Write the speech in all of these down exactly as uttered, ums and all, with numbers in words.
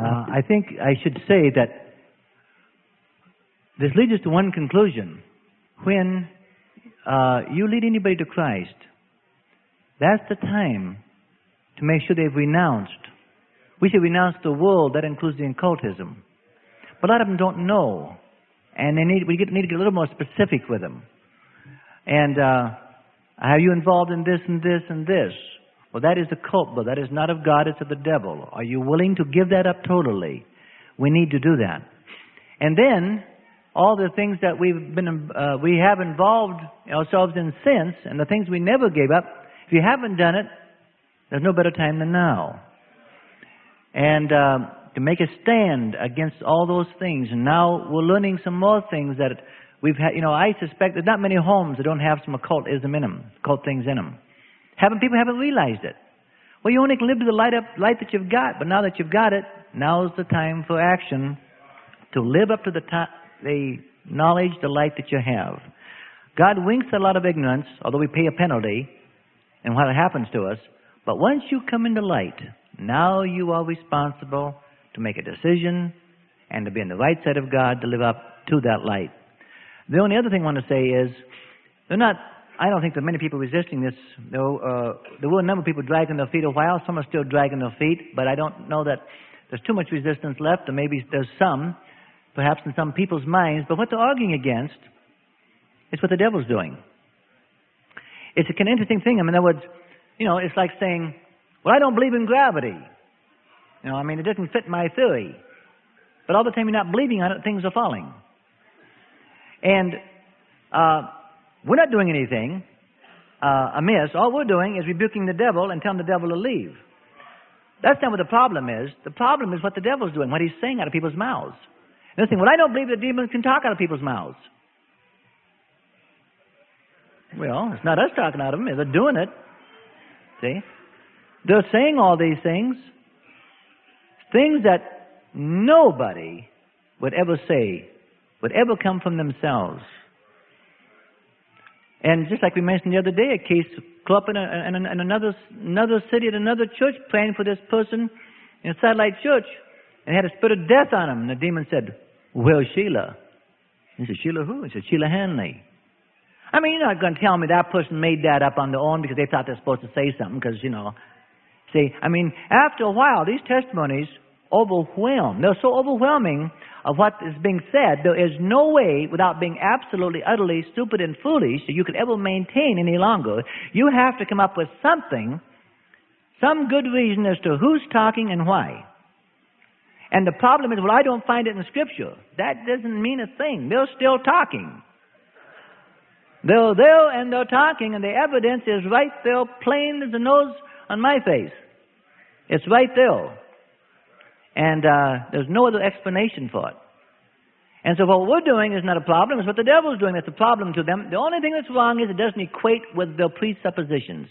Uh, I think I should say that this leads us to one conclusion. When uh, you lead anybody to Christ, that's the time to make sure they've renounced. We should renounce the world. That includes the occultism. But a lot of them don't know. And they need, we get, need to get a little more specific with them. And uh, are you involved in this and this and this? Well, that is a cult, but that is not of God, it's of the devil. Are you willing to give that up totally? We need to do that. And then, all the things that we've been, uh, we have involved ourselves in since, and the things we never gave up, if you haven't done it, there's no better time than now. And uh, to make a stand against all those things. And now we're learning some more things that we've had. You know, I suspect there's not many homes that don't have some occultism in them, occult things in them. Haven't people haven't realized it? Well, you only can live to the light up light that you've got. But now that you've got it, now's the time for action to live up to the top, the knowledge, the light that you have. God winks at a lot of ignorance, although we pay a penalty, and what happens to us. But once you come into light, now you are responsible to make a decision and to be on the right side of God to live up to that light. The only other thing I want to say is, they're not, I don't think there are many people resisting this. There, uh, there were a number of people dragging their feet a while. Some are still dragging their feet, but I don't know that there's too much resistance left, or maybe there's some, perhaps in some people's minds. But what they're arguing against is what the devil's doing. It's a kind of interesting thing. I mean, in other words, you know, it's like saying, well, I don't believe in gravity. You know, I mean, it doesn't fit my theory. But all the time you're not believing on it, things are falling. And uh, we're not doing anything uh, amiss. All we're doing is rebuking the devil and telling the devil to leave. That's not what the problem is. The problem is what the devil's doing, what he's saying out of people's mouths. And they're saying, well, I don't believe that demons can talk out of people's mouths. Well, it's not us talking out of them. They're doing it. See? They're saying all these things. Things that nobody would ever say, would ever come from themselves. And just like we mentioned the other day, a case came up in, a, in, a, in another, another city at another church, praying for this person in a satellite church, and had a spirit of death on him. And the demon said, where's Sheila? He said, Sheila who? He said, Sheila Hanley. I mean, you're not going to tell me that person made that up on their own because they thought they're supposed to say something because, you know. See, I mean, after a while, these testimonies overwhelm. They're so overwhelming of what is being said, there is no way, without being absolutely, utterly stupid and foolish, that you could ever maintain any longer. You have to come up with something, some good reason as to who's talking and why. And the problem is, well, I don't find it in Scripture. That doesn't mean a thing. They're still talking. They're there and they're talking, and the evidence is right there, plain as the nose on my face. It's right there. And uh, there's no other explanation for it. And so what we're doing is not a problem. It's what the devil's doing that's a problem to them. The only thing that's wrong is it doesn't equate with their presuppositions.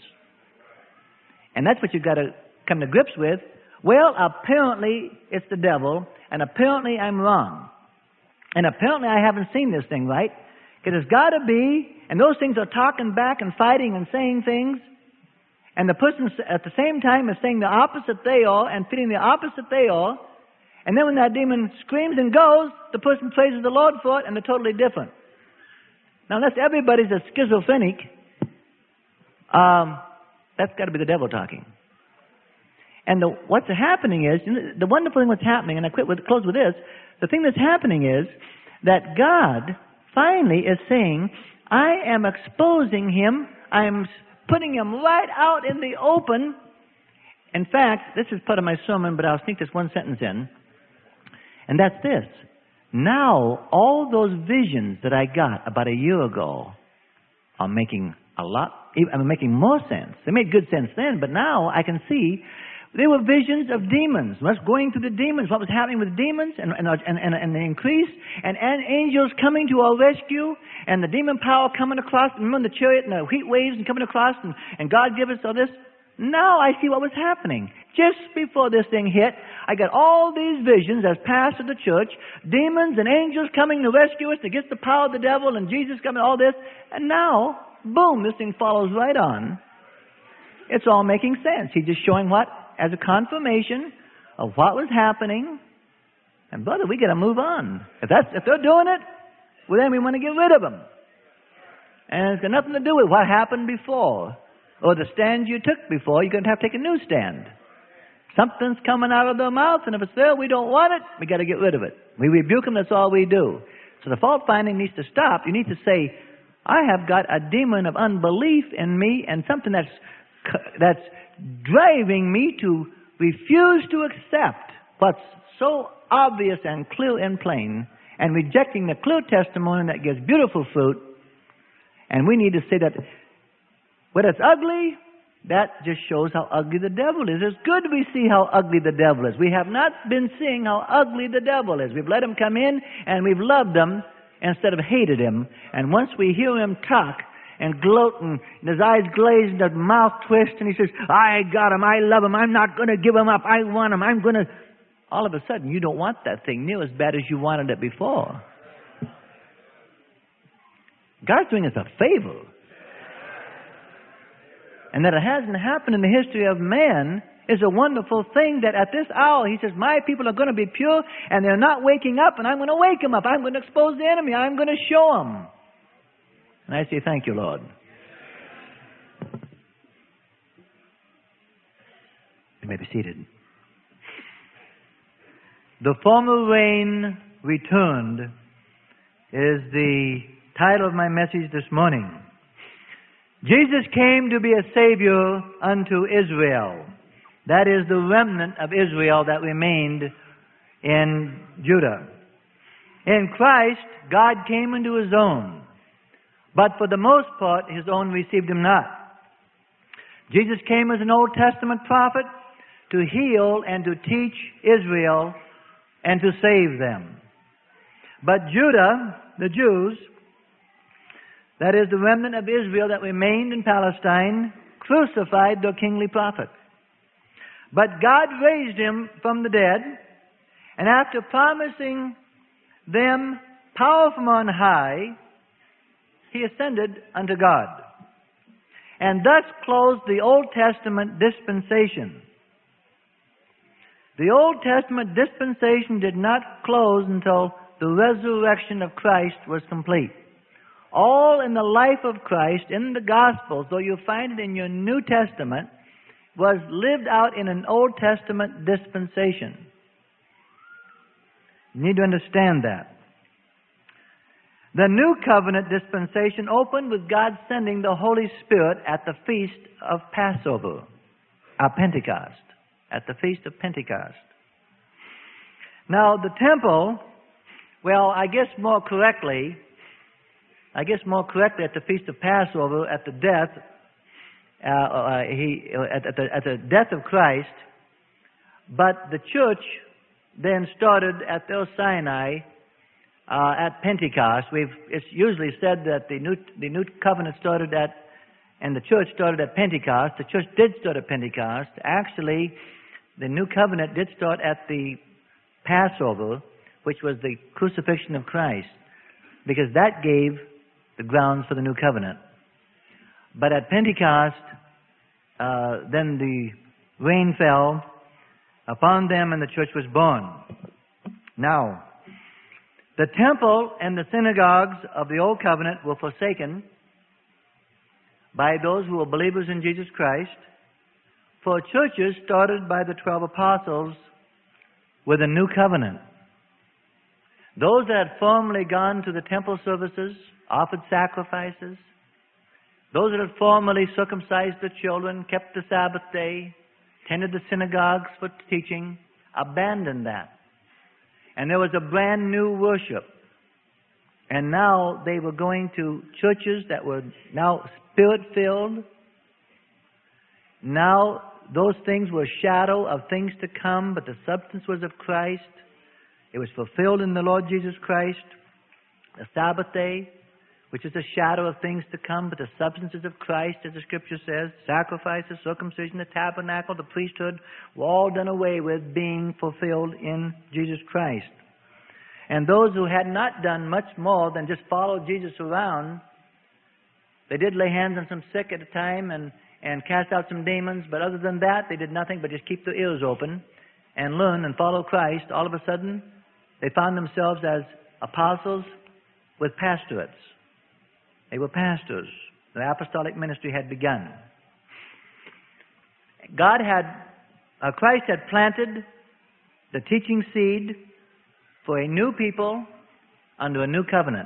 And that's what you've got to come to grips with. Well, apparently it's the devil, and apparently I'm wrong. And apparently I haven't seen this thing right. Because it's got to be, and those things are talking back and fighting and saying things. And the person at the same time is saying the opposite they are and feeling the opposite they are. And then when that demon screams and goes, the person praises the Lord for it, and they're totally different. Now, unless everybody's a schizophrenic, um, that's got to be the devil talking. And the, what's happening is, the wonderful thing that's happening, and I quit with, close with this, the thing that's happening is that God finally is saying, I am exposing him, I am putting him right out in the open. In fact, this is part of my sermon, but I'll sneak this one sentence in. And that's this. Now, all those visions that I got about a year ago are making a lot, I'm making more sense. They made good sense then, but now I can see they were visions of demons. What's going through the demons, what was happening with demons and, and, and, and, and the increase, and, and angels coming to our rescue, and the demon power coming across, remember the chariot and the heat waves and coming across, and, and God give us all this. Now I see what was happening. Just before this thing hit, I got all these visions as pastor of the church, demons and angels coming to rescue us against the power of the devil, and Jesus coming, all this, and now, boom, this thing follows right on. It's all making sense. He's just showing what? As a confirmation of what was happening. And brother, we got to move on. If that's if they're doing it, well then we want to get rid of them. And it's got nothing to do with what happened before or the stand you took before. You're going to have to take a new stand. Something's coming out of their mouth, and if it's there, we don't want it. We got to get rid of it. We rebuke them. That's all we do. So the fault finding needs to stop. You need to say, I have got a demon of unbelief in me, and something that's that's driving me to refuse to accept what's so obvious and clear and plain, and rejecting the clear testimony that gives beautiful fruit. And we need to say that when it's ugly, that just shows how ugly the devil is. It's good we see how ugly the devil is. We have not been seeing how ugly the devil is. We've let him come in, and we've loved him instead of hated him. And once we hear him talk and gloat, and his eyes glaze and his mouth twist, and he says, I got him, I love him, I'm not going to give him up, I want him, I'm going to... All of a sudden, you don't want that thing near as bad as you wanted it before. God's doing us a favor. And that it hasn't happened in the history of man is a wonderful thing, that at this hour, he says, my people are going to be pure, and they're not waking up, and I'm going to wake them up. I'm going to expose the enemy. I'm going to show them. And I say, thank you, Lord. You may be seated. The former rain returned is the title of my message this morning. Jesus came to be a Savior unto Israel. That is the remnant of Israel that remained in Judah. In Christ, God came into His own, but for the most part, His own received Him not. Jesus came as an Old Testament prophet to heal and to teach Israel and to save them. But Judah, the Jews, that is the remnant of Israel that remained in Palestine, crucified their kingly prophet. But God raised him from the dead, and after promising them power from on high, He ascended unto God, and thus closed the Old Testament dispensation. The Old Testament dispensation did not close until the resurrection of Christ was complete. All in the life of Christ, in the Gospels, though you find it in your New Testament, was lived out in an Old Testament dispensation. You need to understand that. The New Covenant dispensation opened with God sending the Holy Spirit at the Feast of Passover, or Pentecost, at the Feast of Pentecost. Now, the temple, well, I guess more correctly, I guess more correctly at the Feast of Passover, at the death, uh, uh, he, at, at, the, at the death of Christ, but the church then started at El Sinai uh, at Pentecost. We've, it's usually said that the new, the new covenant started at, and the church started at Pentecost. The church did start at Pentecost. Actually, the new covenant did start at the Passover, which was the crucifixion of Christ, because that gave the grounds for the new covenant. But at Pentecost, uh, then the rain fell upon them and the church was born. Now, the temple and the synagogues of the Old Covenant were forsaken by those who were believers in Jesus Christ, for churches started by the twelve apostles with a new covenant. Those that had formerly gone to the temple services, offered sacrifices, those that had formerly circumcised their children, kept the Sabbath day, attended the synagogues for teaching, abandoned that. And there was a brand new worship. And now they were going to churches that were now Spirit-filled. Now those things were a shadow of things to come, but the substance was of Christ. It was fulfilled in the Lord Jesus Christ. The Sabbath day, which is a shadow of things to come, but the substance is of Christ, as the Scripture says. Sacrifices, circumcision, the tabernacle, the priesthood, were all done away with, being fulfilled in Jesus Christ. And those who had not done much more than just follow Jesus around, they did lay hands on some sick at a time and, and cast out some demons, but other than that, they did nothing but just keep their ears open and learn and follow Christ, all of a sudden they found themselves as apostles with pastorates. They were pastors. The apostolic ministry had begun. God had, uh, Christ had planted the teaching seed for a new people under a new covenant.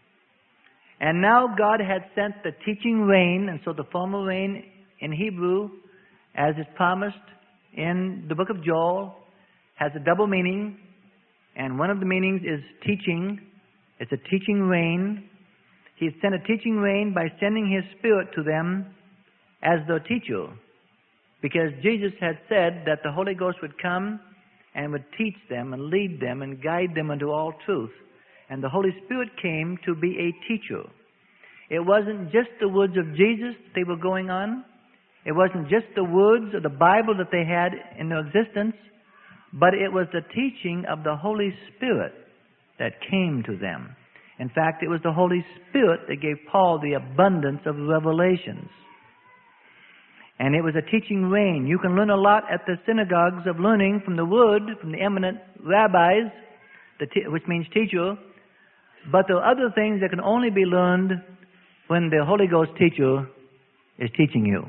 And now God had sent the teaching rain, and so the former rain in Hebrew, as is promised in the book of Joel, has a double meaning. And one of the meanings is teaching. It's a teaching rain. He had sent a teaching rain by sending His Spirit to them as their teacher. Because Jesus had said that the Holy Ghost would come and would teach them and lead them and guide them into all truth. And the Holy Spirit came to be a teacher. It wasn't just the words of Jesus they were going on. It wasn't just the words of the Bible that they had in their existence. But it was the teaching of the Holy Spirit that came to them. In fact, it was the Holy Spirit that gave Paul the abundance of revelations. And it was a teaching rain. You can learn a lot at the synagogues of learning from the Word, from the eminent rabbis, the te- which means teacher. But there are other things that can only be learned when the Holy Ghost teacher is teaching you.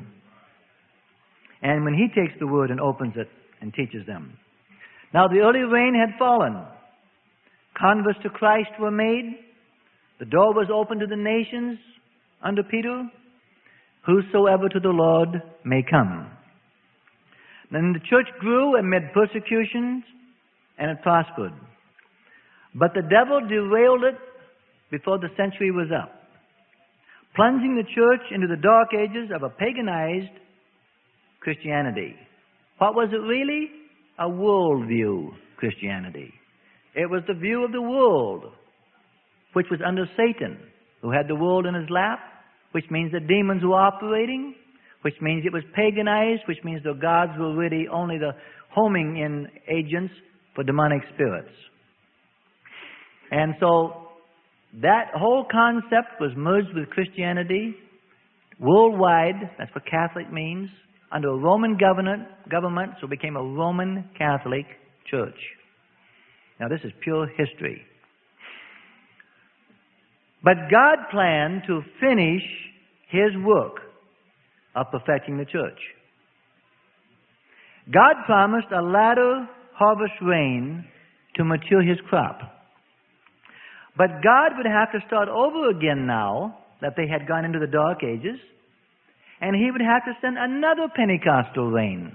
And when He takes the Word and opens it and teaches them. Now the early rain had fallen. Converts to Christ were made. The door was opened to the nations under Peter. Whosoever to the Lord may come. Then the church grew amid persecutions and it prospered. But the devil derailed it before the century was up, plunging the church into the dark ages of a paganized Christianity. What was it really? A worldview Christianity. It was the view of the world, which was under Satan, who had the world in his lap, which means the demons were operating, which means it was paganized, which means the gods were really only the homing in agents for demonic spirits. And so that whole concept was merged with Christianity worldwide. That's what Catholic means. Under a Roman government, government, so it became a Roman Catholic church. Now this is pure history. But God planned to finish His work of perfecting the church. God promised a latter harvest rain to mature His crop. But God would have to start over again now that they had gone into the dark ages, and He would have to send another Pentecostal rain.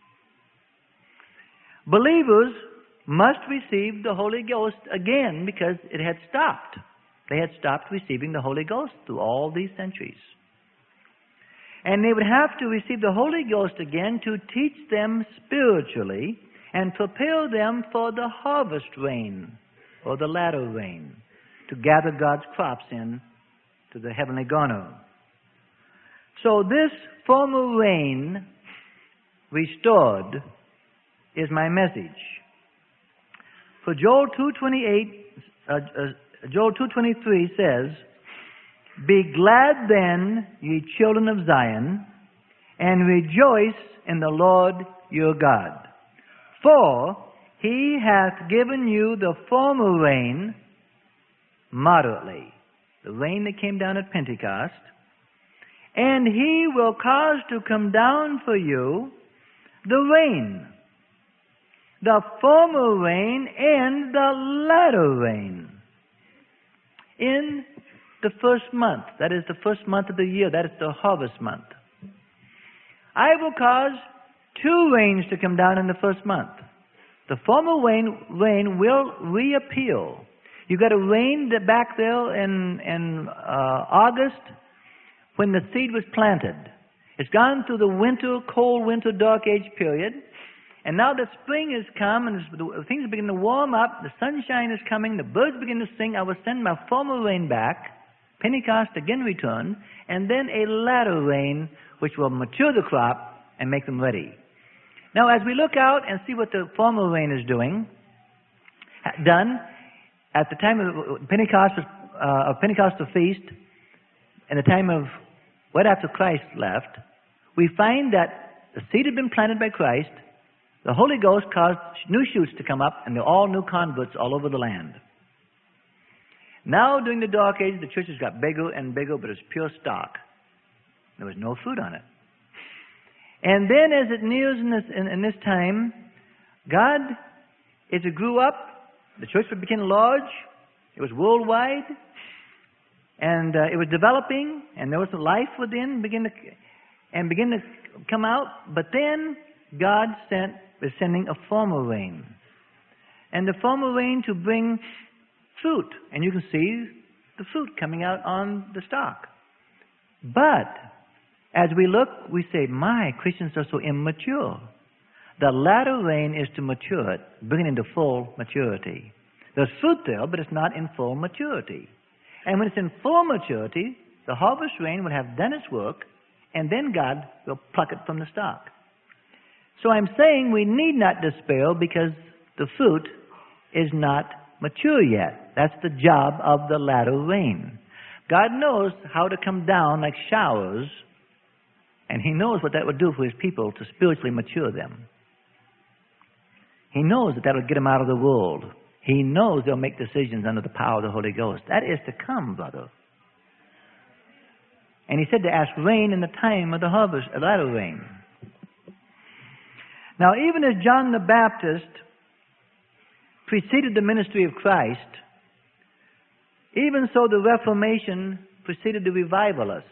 Believers must receive the Holy Ghost again because it had stopped. They had stopped receiving the Holy Ghost through all these centuries. And they would have to receive the Holy Ghost again to teach them spiritually and prepare them for the harvest rain or the latter rain to gather God's crops in to the heavenly garner. So this former rain restored is my message. For Joel two twenty-eight, uh, uh, Joel two twenty-three says, "Be glad then, ye children of Zion, and rejoice in the Lord your God. For He hath given you the former rain moderately," the rain that came down at Pentecost, "and He will cause to come down for you the rain, the former rain and the latter rain, in the first month." That is the first month of the year. That is the harvest month. "I will cause two rains to come down in the first month. The former rain, rain will reappear." You got a rain that back there in, in uh, August when the seed was planted. It's gone through the winter, cold winter, dark age period. And now the spring has come and things are beginning to warm up. The sunshine is coming. The birds begin to sing. I will send my former rain back. Pentecost again returned. And then a latter rain which will mature the crop and make them ready. Now as we look out and see what the former rain is doing, done, at the time of Pentecost, uh, of Pentecostal feast, and the time of, right after Christ left, we find that the seed had been planted by Christ, the Holy Ghost caused new shoots to come up, and they're all new converts all over the land. Now, during the Dark Ages, the churches got bigger and bigger, but it's pure stock. There was no fruit on it. And then as it nears in this, in, in this time, God, as it grew up, the church became large, it was worldwide, and uh, it was developing, and there was a life within, begin to, and begin to come out. But then God sent, was sending a former rain. And the former rain to bring fruit. And you can see the fruit coming out on the stalk. But as we look, we say, my, Christians are so immature. The latter rain is to mature it, bring it into full maturity. There's fruit there, but it's not in full maturity. And when it's in full maturity, the harvest rain will have done its work, and then God will pluck it from the stalk. So I'm saying we need not despair because the fruit is not mature yet. That's the job of the latter rain. God knows how to come down like showers, and He knows what that would do for His people to spiritually mature them. He knows that that will get them out of the world. He knows they'll make decisions under the power of the Holy Ghost. That is to come, brother. And He said to ask rain in the time of the harvest, a latter rain. Now, even as John the Baptist preceded the ministry of Christ, even so the Reformation preceded the revivalists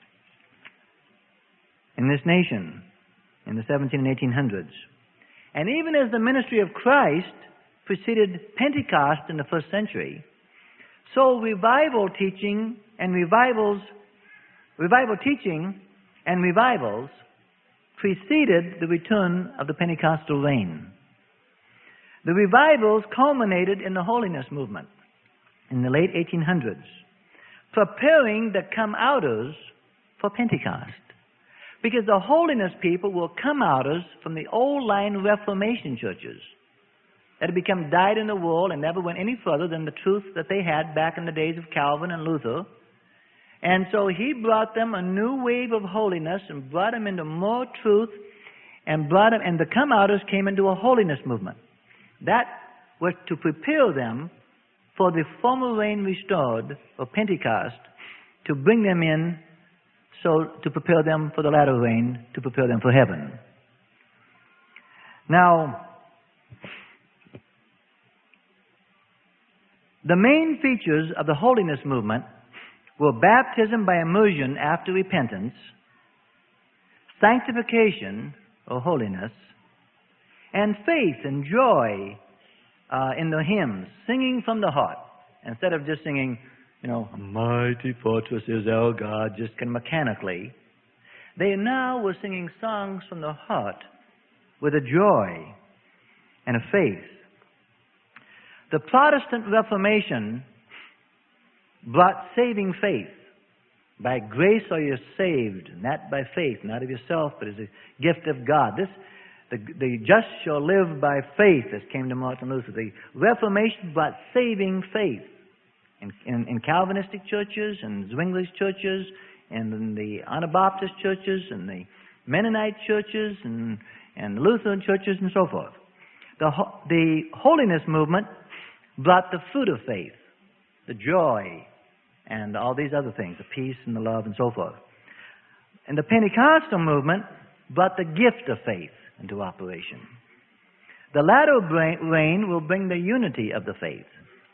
in this nation in the seventeen and eighteen hundreds. And even as the ministry of Christ preceded Pentecost in the first century, so revival teaching and revivals, revival teaching and revivals preceded the return of the Pentecostal rain. The revivals culminated in the holiness movement in the late eighteen hundreds, preparing the come-outers for Pentecost. Because the holiness people were come-outers from the old line Reformation churches that had become dyed in the wool and never went any further than the truth that they had back in the days of Calvin and Luther. And so He brought them a new wave of holiness and brought them into more truth and brought them, and the come-outers came into a holiness movement. That was to prepare them for the former rain restored of Pentecost, to bring them in, so to prepare them for the latter rain, to prepare them for heaven. Now, the main features of the holiness movement were baptism by immersion after repentance, sanctification or holiness, and faith and joy uh, in the hymns, singing from the heart, instead of just singing, you know, a mighty fortress is our God, just kind of mechanically. They now were singing songs from the heart with a joy and a faith. The Protestant Reformation brought saving faith. By grace are you saved, not by faith, not of yourself, but as a gift of God. This, the, the just shall live by faith, as came to Martin Luther. The Reformation brought saving faith. In, in, in Calvinistic churches, and Zwingli's churches, and in the Anabaptist churches, and the Mennonite churches, and, and Lutheran churches, and so forth. The, the holiness movement brought the fruit of faith, the joy, and all these other things, the peace and the love and so forth. And the Pentecostal movement brought the gift of faith into operation. The latter rain will bring the unity of the faith.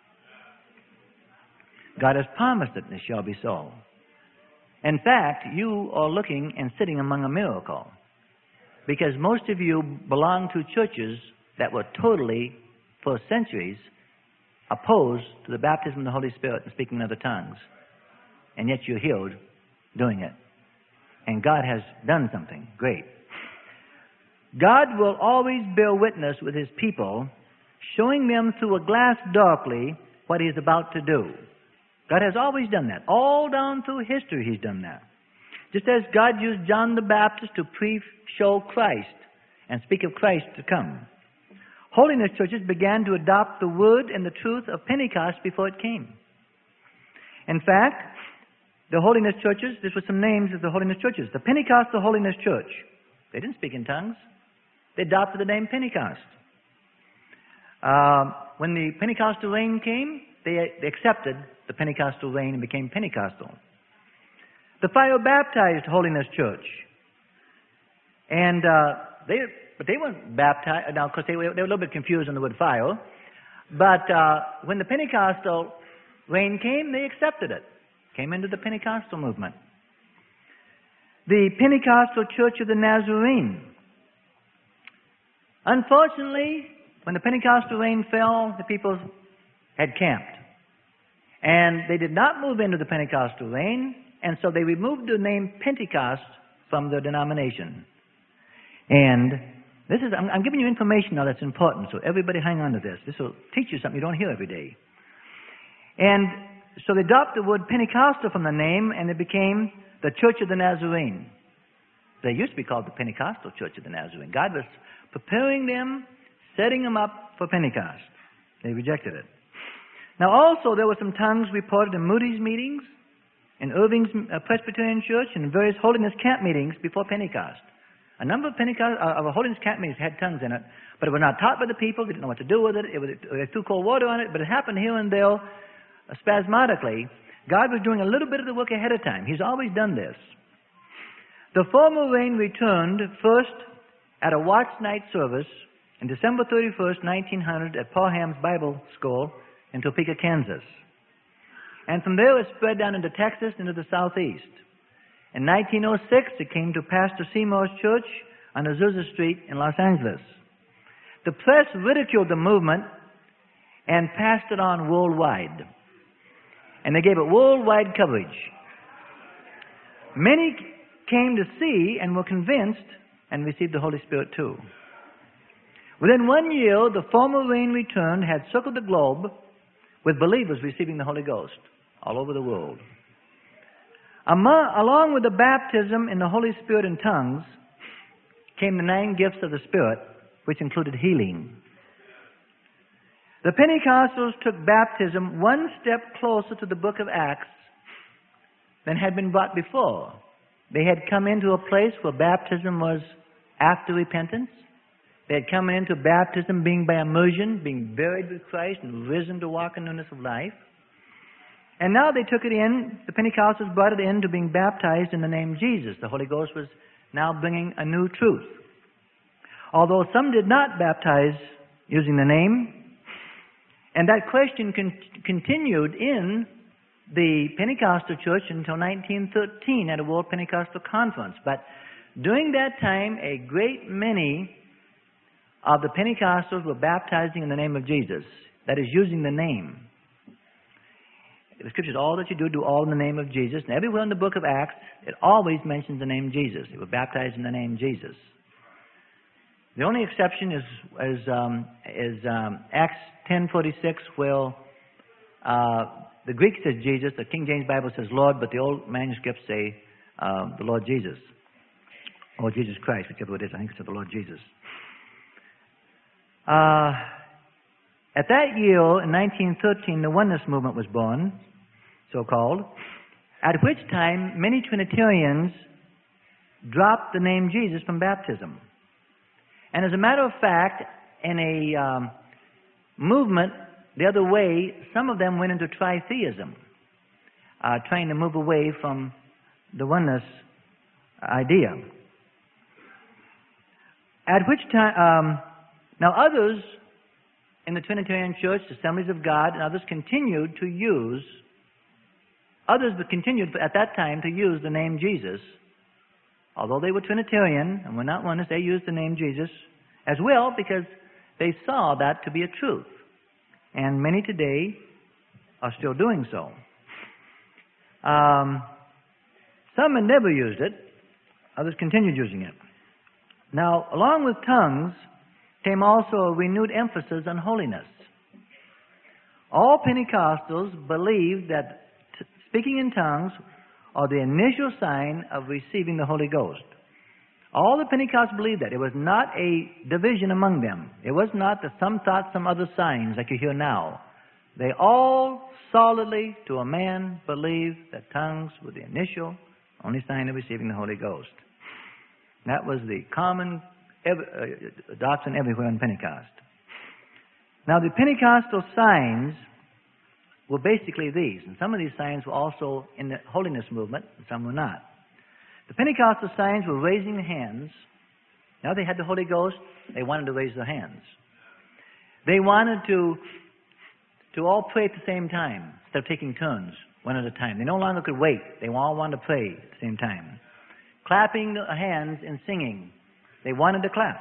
God has promised it, and it shall be so. In fact, you are looking and sitting among a miracle, because most of you belong to churches that were totally, for centuries, opposed to the baptism of the Holy Spirit and speaking in other tongues. And yet you're healed doing it. And God has done something great. God will always bear witness with His people, showing them through a glass darkly what He is about to do. God has always done that. All down through history He's done that. Just as God used John the Baptist to pre-show Christ and speak of Christ to come. Holiness churches began to adopt the word and the truth of Pentecost before it came. In fact, the holiness churches, this were some names of the holiness churches. The Pentecostal Holiness Church, they didn't speak in tongues. they adopted the name Pentecost. Uh, when the Pentecostal reign came, they, they accepted the Pentecostal reign and became Pentecostal. The fire baptized Holiness Church. And uh, they, but they weren't baptized. Now, of course, they were, they were a little bit confused on the word fire. But uh, when the Pentecostal reign came, they accepted it. Came into the Pentecostal movement. The Pentecostal Church of the Nazarene. Unfortunately, when the Pentecostal reign fell, the people had camped. And they did not move into the Pentecostal reign, and so they removed the name Pentecost from their denomination. And this is, I'm, I'm giving you information now that's important, so everybody hang on to this. This will teach you something you don't hear every day. And so they dropped the word Pentecostal from the name, and it became the Church of the Nazarene. They used to be called the Pentecostal Church of the Nazarene. God was preparing them, setting them up for Pentecost. They rejected it. Now also there were some tongues reported in Moody's meetings, in Irving's uh, Presbyterian Church, and in various Holiness Camp meetings before Pentecost. A number of Pentecost, uh, of Holiness Camp meetings had tongues in it, but it was not taught by the people. They didn't know what to do with it. It was, they threw cold water on it, but it happened here and there uh, spasmodically. God was doing a little bit of the work ahead of time. He's always done this. The former reign returned first at a watch night service on December thirty-first, nineteen hundred, at Parham's Bible School in Topeka, Kansas. And from there it spread down into Texas, into the southeast. In nineteen oh six, it came to Pastor Seymour's church on Azusa Street in Los Angeles. The press ridiculed the movement and passed it on worldwide. And they gave it worldwide coverage. Many came to see and were convinced and received the Holy Spirit too. Within one year, the former reign returned, had circled the globe with believers receiving the Holy Ghost all over the world. Among, along with the baptism in the Holy Spirit and tongues came the nine gifts of the Spirit, which included healing. The Pentecostals took baptism one step closer to the book of Acts than had been brought before. They had come into a place where baptism was after repentance. They had come into baptism being by immersion, being buried with Christ and risen to walk in newness of life. And now they took it in, the Pentecostals brought it in to being baptized in the name Jesus. The Holy Ghost was now bringing a new truth. Although some did not baptize using the name, and that question con- continued in the Pentecostal church until nineteen thirteen at a World Pentecostal Conference. But during that time, a great many of the Pentecostals were baptizing in the name of Jesus. That is, using the name. The Scripture says, all that you do, do all in the name of Jesus. And everywhere in the book of Acts, it always mentions the name Jesus. They were baptized in the name Jesus. The only exception is is, um, is um, Acts ten forty-six, where uh, the Greek says Jesus, the King James Bible says Lord, but the old manuscripts say uh, the Lord Jesus, or Jesus Christ, whichever it is. I think it's the Lord Jesus. Uh, at that year, in nineteen thirteen, the Oneness Movement was born, so-called, at which time many Trinitarians dropped the name Jesus from baptism. And as a matter of fact, in a um, movement the other way, some of them went into tritheism, uh, trying to move away from the oneness idea. At which time, um, now others in the Trinitarian Church, Assemblies of God, and others continued to use, others continued at that time to use the name Jesus. Although they were Trinitarian and were not oneness, they used the name Jesus as well because they saw that to be a truth. And many today are still doing so. Um, some had never used it. Others continued using it. Now, along with tongues came also a renewed emphasis on holiness. All Pentecostals believed that t- speaking in tongues are the initial sign of receiving the Holy Ghost. All the Pentecostals believed that. It was not a division among them. It was not that some thought some other signs like you hear now. They all solidly, to a man, believed that tongues were the initial, only sign of receiving the Holy Ghost. That was the common every, uh, doctrine everywhere in Pentecost. Now, the Pentecostal signs were basically these, and some of these signs were also in the holiness movement, and some were not. The Pentecostal signs were raising hands. Now they had the Holy Ghost, they wanted to raise their hands. They wanted to, to all pray at the same time, instead of taking turns, one at a time. They no longer could wait. They all wanted to pray at the same time. Clapping the hands and singing. They wanted to clap.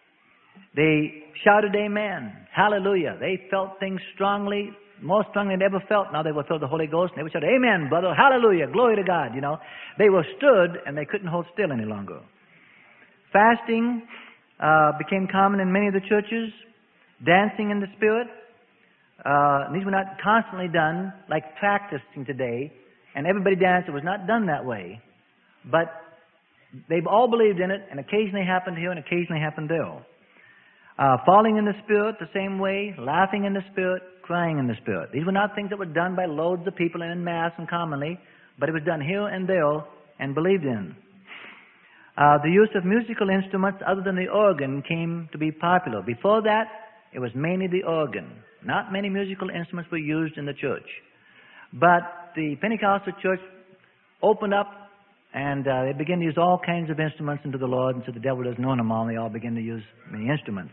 They shouted amen, hallelujah. They felt things strongly, more strongly than they ever felt. Now they were filled with the Holy Ghost, and they would shout, amen, brother, hallelujah, glory to God, you know. They were stood, and they couldn't hold still any longer. Fasting uh, became common in many of the churches. Dancing in the Spirit. Uh, these were not constantly done like practicing today, and everybody danced. It was not done that way. But they've all believed in it, and occasionally happened here and occasionally happened there. Uh, falling in the Spirit the same way, laughing in the Spirit, crying in the Spirit. These were not things that were done by loads of people and en masse and commonly, but it was done here and there and believed in. Uh, the use of musical instruments other than the organ came to be popular. Before that, it was mainly the organ. Not many musical instruments were used in the church. But the Pentecostal church opened up, and uh, they began to use all kinds of instruments unto the Lord, and so the devil doesn't own them all, and they all began to use many instruments.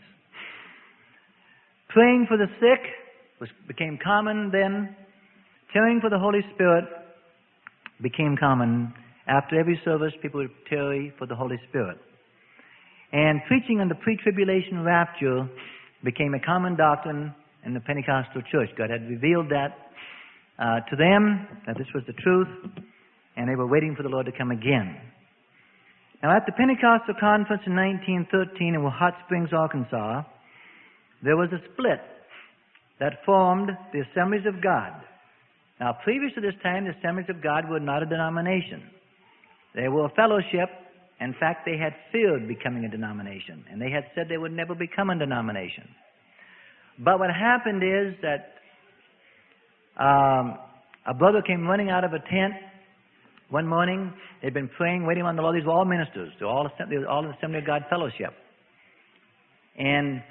Praying for the sick was, became common then. Caring for the Holy Spirit became common. After every service, people would tarry for the Holy Spirit. And preaching on the pre-tribulation rapture became a common doctrine in the Pentecostal church. God had revealed that uh, to them, that this was the truth, and they were waiting for the Lord to come again. Now, at the Pentecostal conference in nineteen thirteen in Hot Springs, Arkansas, there was a split that formed the Assemblies of God. Now, previous to this time, the Assemblies of God were not a denomination. They were a fellowship. In fact, they had feared becoming a denomination, and they had said they would never become a denomination. But what happened is that um, a brother came running out of a tent one morning. They'd been praying, waiting on the Lord. These were all ministers. They were all, assembly, all the Assembly of God fellowship. And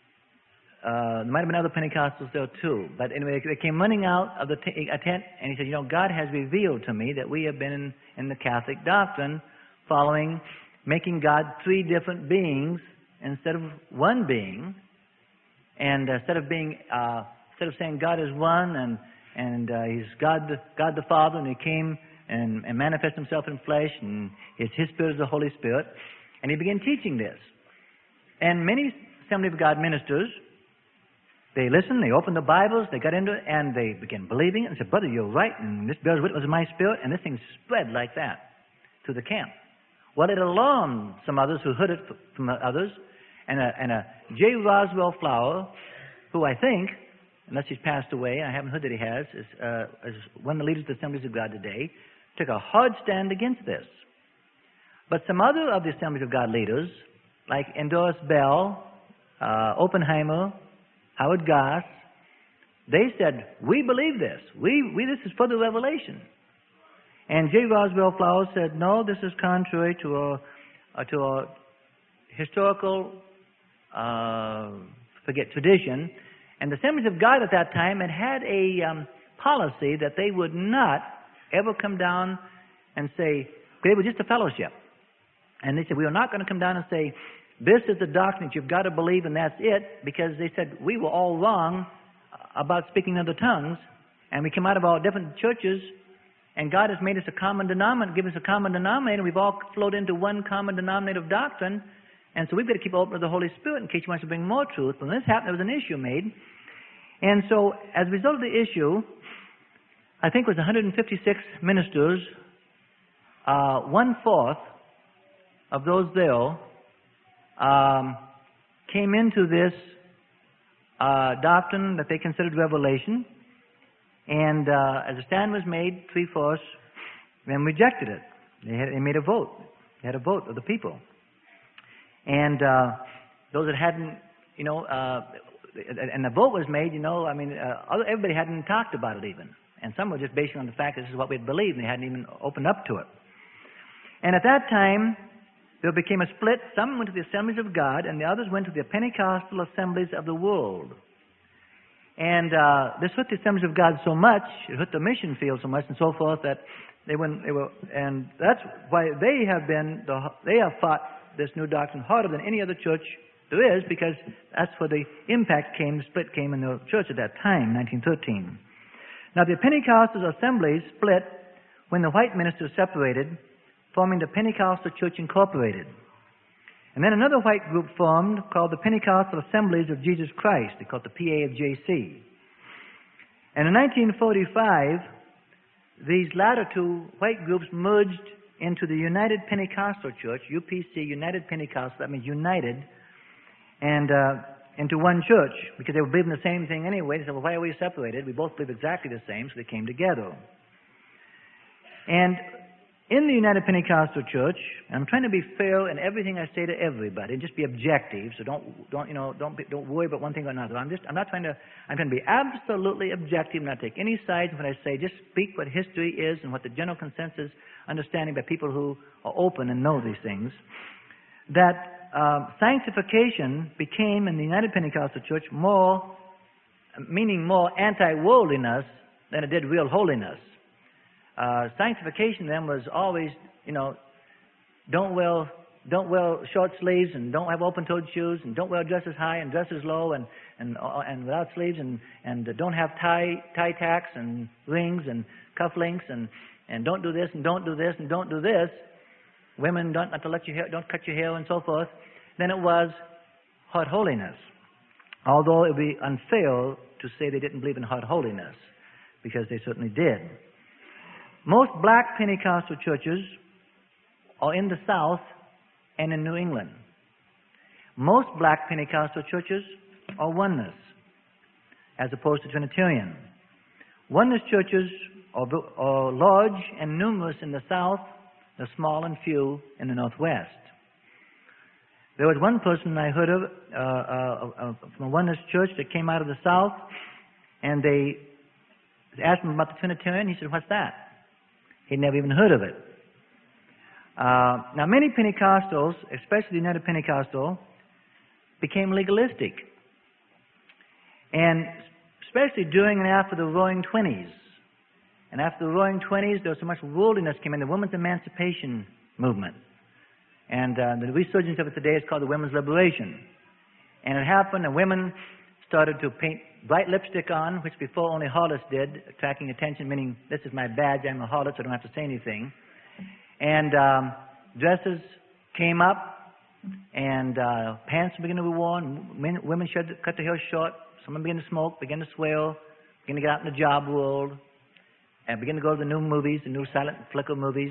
uh, there might have been other Pentecostals there too. But anyway, they came running out of the t- a tent, and he said, you know, God has revealed to me that we have been in, in the Catholic doctrine following, making God three different beings instead of one being, and uh, instead of being, uh, instead of saying God is one and and uh, He's God, God the Father, and He came and, and manifested Himself in flesh, and His His Spirit is the Holy Spirit, and He began teaching this. And many Assembly of God ministers, they listened, they opened the Bibles, they got into it, and they began believing it, and said, brother, you're right, and this bears witness in my spirit, and this thing spread like that to the camp. Well, it alarmed some others who heard it from others, and a, and a J. Roswell Flower, who I think, unless he's passed away, I haven't heard that he has, is, uh, is one of the leaders of the Assemblies of God today, took a hard stand against this. But some other of the Assemblies of God leaders, like Endoris Bell, uh, Oppenheimer, Howard Goss, they said, we believe this. We, we this is further revelation. And J. Roswell Flowers said, no, this is contrary to a, uh, to a historical, uh, forget, tradition. And the Assemblies of God at that time had had a um, policy that they would not ever come down and say, they were just a fellowship. And they said, we are not going to come down and say, this is the doctrine that you've got to believe and that's it, because they said we were all wrong about speaking other tongues, and we come out of all different churches, and God has made us a common denominator, given us a common denominator. We've all flowed into one common denominator of doctrine, and so we've got to keep open to the Holy Spirit in case He wants to bring more truth. When this happened, there was an issue made. And so, as a result of the issue, I think it was one hundred fifty-six ministers, uh, one-fourth of those there um, came into this uh, doctrine that they considered revelation. And uh, as a stand was made, three-fourths then rejected it. They, had, they made a vote. They had a vote of the people. And uh, those that hadn't, you know, uh, and the vote was made, you know, I mean, uh, other, everybody hadn't talked about it even. And some were just basing on the fact that this is what we had believed, and they hadn't even opened up to it. And at that time, there became a split. Some went to the Assemblies of God, and the others went to the Pentecostal Assemblies of the world. And uh, this hurt the Assemblies of God so much, it hurt the mission field so much, and so forth, that they went. They were, and that's why they have been. The, they have fought this new doctrine harder than any other church there is, because that's where the impact came, the split came in the church at that time, nineteen thirteen. Now, the Pentecostal assemblies split when the white ministers separated, forming the Pentecostal Church Incorporated. And then another white group formed called the Pentecostal Assemblies of Jesus Christ. They called it the P A of J C. And in nineteen forty-five, these latter two white groups merged into the United Pentecostal Church, U P C, United Pentecostal, that means united, and uh, into one church, because they were believing the same thing anyway. They said, well, why are we separated? We both believe exactly the same, so they came together. And in the United Pentecostal Church, and I'm trying to be fair in everything I say to everybody, just be objective, so don't, don't you know, don't, be, don't worry about one thing or another. I'm just, I'm not trying to, I'm trying to be absolutely objective, not take any sides when I say, just speak what history is and what the general consensus understanding by people who are open and know these things. That uh, sanctification became in the United Pentecostal Church more, meaning more anti-worldliness than it did real holiness. Uh, sanctification then was always, you know, don't wear, don't wear short sleeves and don't have open-toed shoes and don't wear dresses high and dresses low and and uh, and without sleeves and and don't have tie tie tacks and rings and cufflinks and and don't do this and don't do this and don't do this. Women don't not to let your hair, don't cut your hair and so forth. Then it was hot holiness. Although it would be unfair to say they didn't believe in hot holiness, because they certainly did. Most black Pentecostal churches are in the South and in New England. Most black Pentecostal churches are oneness, as opposed to Trinitarian. Oneness churches are, are large and numerous in the South, they're small and few in the Northwest. There was one person I heard of uh, uh, uh, from a oneness church that came out of the South, and they asked him about the Trinitarian. He said, "What's that?" He'd never even heard of it. Uh, now, many Pentecostals, especially the United Pentecostal, became legalistic. And especially during and after the Roaring Twenties. And after the Roaring Twenties, there was so much worldliness came in, the women's emancipation movement. And uh, the resurgence of it today is called the women's liberation. And it happened, and women started to paint bright lipstick on, which before only harlots did, attracting attention, meaning this is my badge, I'm a harlot, so I don't have to say anything. And um, dresses came up, and uh, pants began to be worn. Men, women should cut their hair short. Some began to smoke, began to swear, began to get out in the job world, and began to go to the new movies, the new silent flicker movies.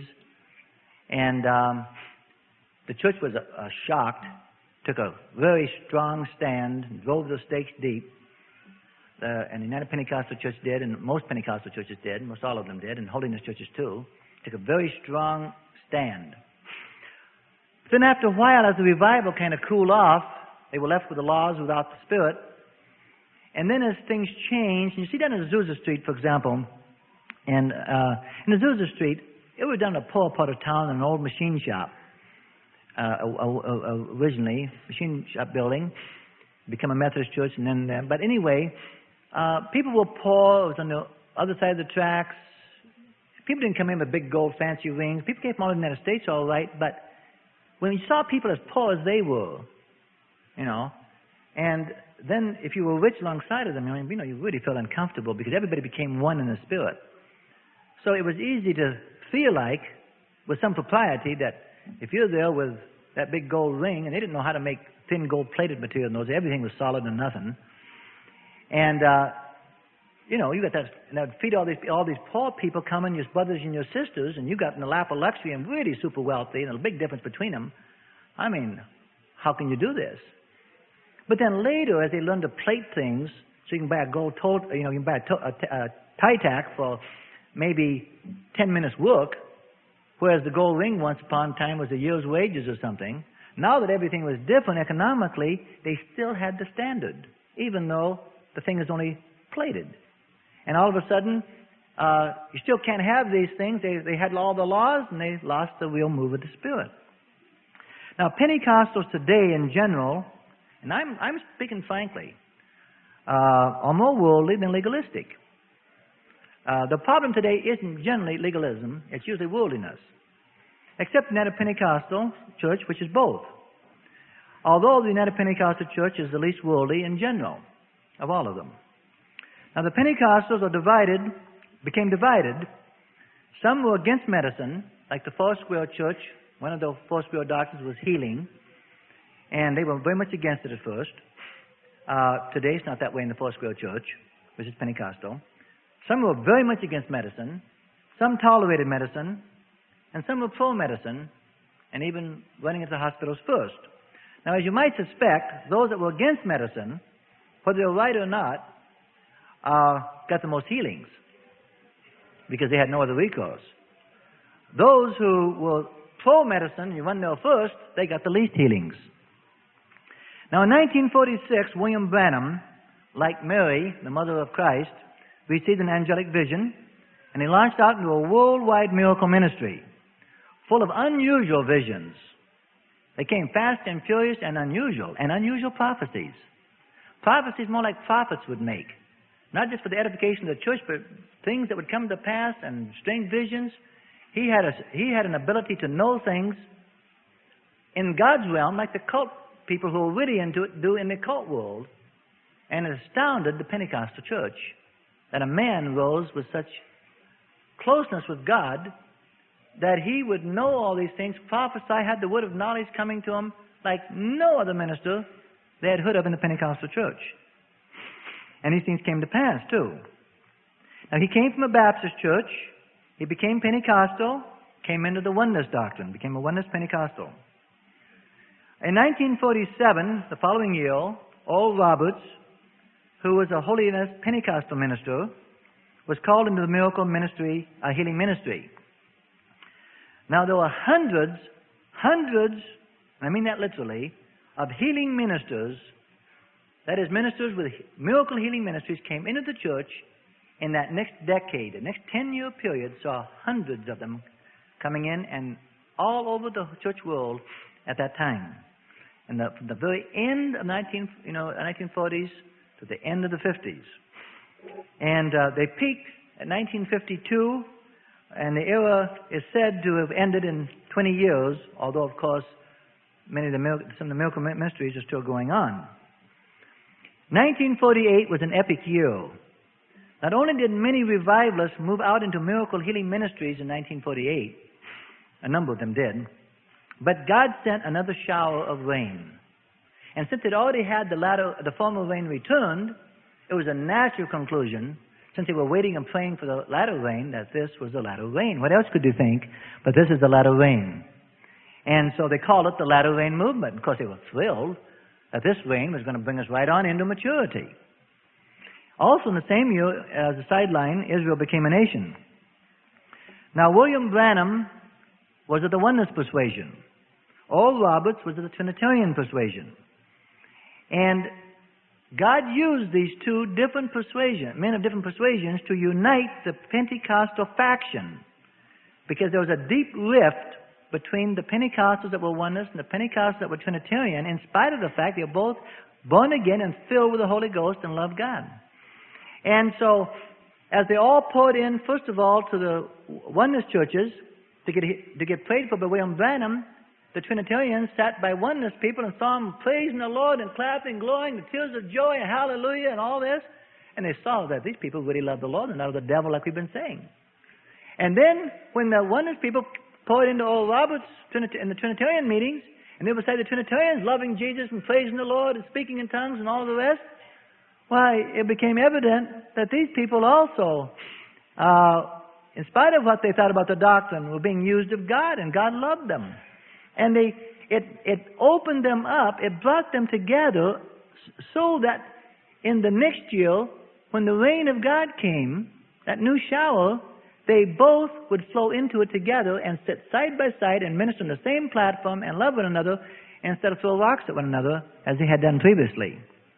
And um, the church was uh, uh, shocked, took a very strong stand, drove the stakes deep. Uh, and the United Pentecostal Church did, and most Pentecostal churches did, most all of them did, and holiness churches too, took a very strong stand. Then after a while, as the revival kind of cooled off, they were left with the laws without the Spirit. And then as things changed, and you see that in Azusa Street, for example, and uh, in Azusa Street, it was done in a poor part of town in an old machine shop, uh, originally, machine shop building, become a Methodist church, and then, uh, but anyway, Uh, people were poor. It was on the other side of the tracks. People didn't come in with big gold fancy rings. People came from all over the United States, all right, but when you saw people as poor as they were, you know, and then if you were rich alongside of them, I mean, you know, you really felt uncomfortable because everybody became one in the Spirit. So it was easy to feel like, with some propriety, that if you're there with that big gold ring, and they didn't know how to make thin gold-plated material in those days, everything was solid and nothing. And, uh, you know, you got that, and that would feed all these, all these poor people coming, your brothers and your sisters, and you got in the lap of luxury and really super wealthy, and a big difference between them. I mean, how can you do this? But then later, as they learn to plate things, so you can buy a gold toe, you know, you can buy a, to, a, a tie tack for maybe ten minutes work, whereas the gold ring once upon a time was a year's wages or something. Now that everything was different economically, they still had the standard, even though the thing is only plated. And all of a sudden, uh, you still can't have these things. They, they had all the laws, and they lost the real move of the Spirit. Now, Pentecostals today in general, and I'm, I'm speaking frankly, uh, are more worldly than legalistic. Uh, the problem today isn't generally legalism, it's usually worldliness. Except the United Pentecostal Church, which is both. Although the United Pentecostal Church is the least worldly in general of all of them. Now, the Pentecostals are divided, became divided. Some were against medicine, like the Foursquare Church. One of the Foursquare doctrines was healing, and they were very much against it at first. Uh, today, it's not that way in the Foursquare Church, which is Pentecostal. Some were very much against medicine. Some tolerated medicine, and some were pro-medicine, and even running into hospitals first. Now, as you might suspect, those that were against medicine, whether they're right or not, uh, got the most healings because they had no other recourse. Those who were pro-medicine, you run there first, they got the least healings. Now, in nineteen forty-six, William Branham, like Mary, the mother of Christ, received an angelic vision, and he launched out into a worldwide miracle ministry, full of unusual visions. They came fast and furious and unusual, and unusual prophecies. Prophecies more like prophets would make, not just for the edification of the church, but things that would come to pass and strange visions. He had a, he had an ability to know things in God's realm, like the cult people who are really into it do in the cult world, and it astounded the Pentecostal church that a man rose with such closeness with God that he would know all these things, prophesy, had the word of knowledge coming to him like no other minister they had heard of in the Pentecostal church. And these things came to pass, too. Now, he came from a Baptist church. He became Pentecostal, came into the oneness doctrine, became a oneness Pentecostal. In nineteen forty-seven, the following year, Oral Roberts, who was a holiness Pentecostal minister, was called into the miracle ministry, a healing ministry. Now, there were hundreds, hundreds, and I mean that literally, of healing ministers, that is, ministers with miracle healing ministries came into the church in that next decade. The next ten-year period saw hundreds of them coming in and all over the church world at that time. And the, from the very end of nineteen, you know, nineteen forties to the end of the fifties. And uh, they peaked at nineteen fifty-two, and the era is said to have ended in twenty years, although, of course, many of the miracle, some of the miracle ministries are still going on. nineteen forty-eight was an epic year. Not only did many revivalists move out into miracle healing ministries in nineteen forty-eight, a number of them did, but God sent another shower of rain. And since it already had the latter, the former rain returned, it was a natural conclusion, since they were waiting and praying for the latter rain, that this was the latter rain. What else could you think? But this is the latter rain. And so they called it the latter rain movement. Of course, they were thrilled that this rain was going to bring us right on into maturity. Also, in the same year, as a sideline, Israel became a nation. Now, William Branham was of the oneness persuasion. Oral Roberts was of the Trinitarian persuasion. And God used these two different persuasions, men of different persuasions, to unite the Pentecostal faction, because there was a deep rift between the Pentecostals that were oneness and the Pentecostals that were Trinitarian, in spite of the fact they were both born again and filled with the Holy Ghost and loved God. And so, as they all poured in, first of all, to the oneness churches to get to get prayed for by William Branham, the Trinitarians sat by oneness people and saw them praising the Lord and clapping, glowing, the tears of joy and hallelujah and all this. And they saw that these people really loved the Lord and not of the devil, like we've been saying. And then, when the oneness people poured into Oral Roberts in the Trinitarian meetings, and they would say the Trinitarians loving Jesus and praising the Lord and speaking in tongues and all the rest, why, it became evident that these people also, uh, in spite of what they thought about the doctrine, were being used of God, and God loved them. And they, it, it opened them up, it brought them together so that in the next year, when the rain of God came, that new shower, they both would flow into it together and sit side by side and minister on the same platform and love one another instead of throw rocks at one another as they had done previously.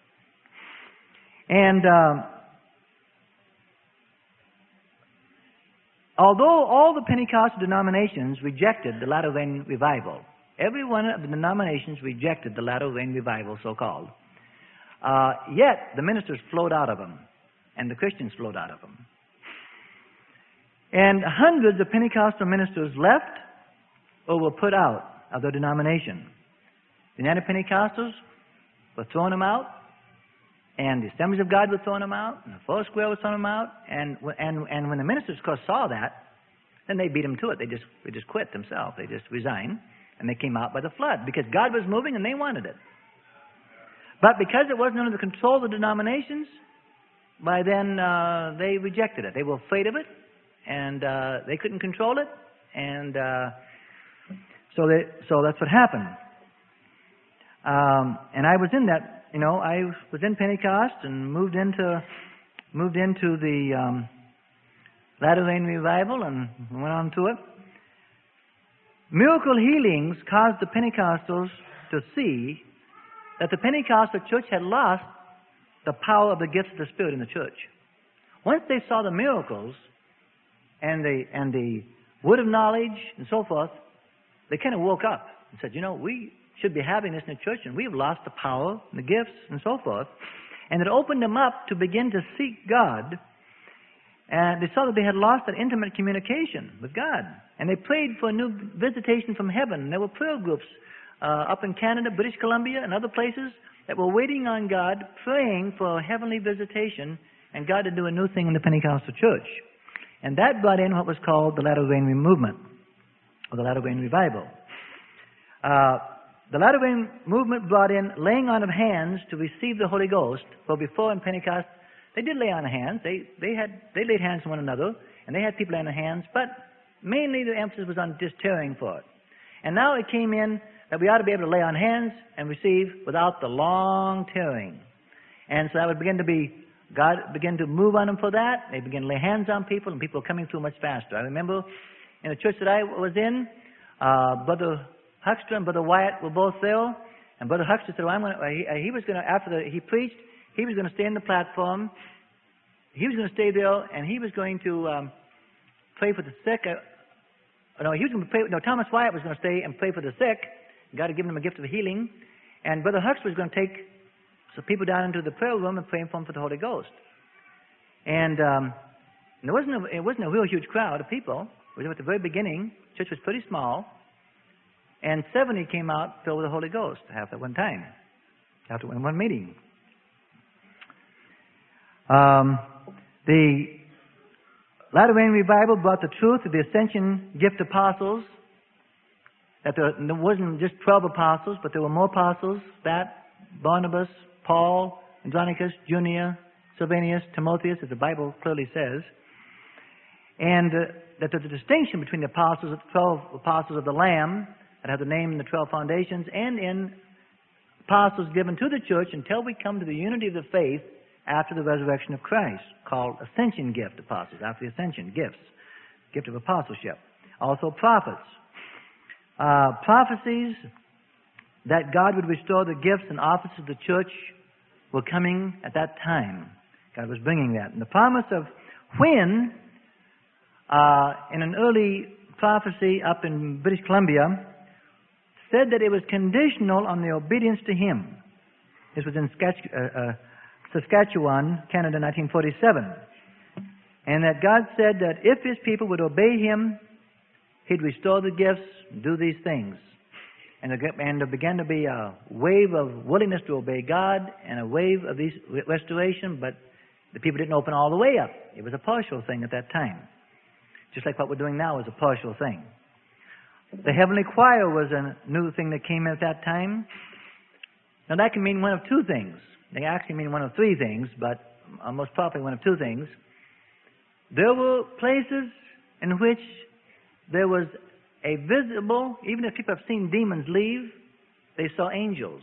And uh, although all the Pentecostal denominations rejected the latter rain revival, Every one of the denominations rejected the latter rain revival, so-called. Uh, yet, the ministers flowed out of them, and the Christians flowed out of them. And hundreds of Pentecostal ministers left or were put out of their denomination. The United Pentecostals were throwing them out, and the Assemblies of God were throwing them out, and the Foursquare was throwing them out, and, and, and when the ministers, of course, saw that, then they beat them to it. They just, they just quit themselves. They just resigned, and they came out by the flood, because God was moving and they wanted it. But because it wasn't under the control of the denominations, by then uh, they rejected it. They were afraid of it, and uh, they couldn't control it, and uh, so they, so that's what happened. Um, and I was in that, you know, I was in Pentecost and moved into moved into the um, Latter Rain Revival and went on to it. Miracle healings caused the Pentecostals to see that the Pentecostal church had lost the power of the gifts of the Spirit in the church. Once they saw the miracles and the and the word of knowledge and so forth, they kind of woke up and said, you know, we should be having this in the church, and we've lost the power and the gifts and so forth. And it opened them up to begin to seek God. And they saw that they had lost that intimate communication with God. And they prayed for a new visitation from heaven. There were prayer groups uh, up in Canada, British Columbia, and other places that were waiting on God, praying for a heavenly visitation, and God to do a new thing in the Pentecostal church. And that brought in what was called the Latter Rain Movement, or the Latter Rain Revival. Uh, the Latter Rain Movement brought in laying on of hands to receive the Holy Ghost, for before in Pentecost, they did lay on of hands. They, they, had, they laid hands on one another, and they had people laying on hands, but mainly the emphasis was on just tearing for it. And now it came in that we ought to be able to lay on hands and receive without the long tearing. And so that would begin to be, God began to move on them for that. They began to lay hands on people, and people were coming through much faster. I remember in the church that I was in, uh, Brother Huckster and Brother Wyatt were both there, and Brother Huckster said, well, I'm gonna, he, he was going to, after the, he preached, he was going to stay on the platform, he was going to stay there, and he was going to um, pray for the sick. Uh, no, he was going to pray, no, Thomas Wyatt was going to stay and pray for the sick. God had given him a gift of healing. And Brother Huxley was going to take some people down into the prayer room and pray for them for the Holy Ghost. And um, there wasn't a, it wasn't a real huge crowd of people. It was at the very beginning. The church was pretty small. And seventy came out filled with the Holy Ghost, half at one time, after one, one meeting. Um, the Latter Rain Revival brought the truth of the ascension gift apostles, that there, there wasn't just twelve apostles, but there were more apostles, that Barnabas, Paul, Andronicus, Junia, Silvanus, Timotheus, as the Bible clearly says, and uh, that there's a distinction between the apostles, the twelve apostles of the Lamb, that have the name in the twelve foundations, and in apostles given to the church until we come to the unity of the faith after the resurrection of Christ, called ascension gift apostles, after the ascension, gifts, gift of apostleship. Also prophets. Uh, prophecies that God would restore the gifts and offices of the church were coming at that time. God was bringing that. And the promise of when, uh, in an early prophecy up in British Columbia, said that it was conditional on the obedience to Him. This was in uh, uh, Saskatchewan, Canada, nineteen forty-seven. And that God said that if His people would obey Him, He'd restore the gifts, do these things. And there began to be a wave of willingness to obey God and a wave of these restoration, but the people didn't open all the way up. It was a partial thing at that time. Just like what we're doing now is a partial thing. The heavenly choir was a new thing that came in at that time. Now that can mean one of two things. They actually mean one of three things, but most probably one of two things. There were places in which there was a visible, even if people have seen demons leave, they saw angels.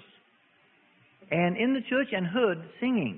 And in the church and heard singing.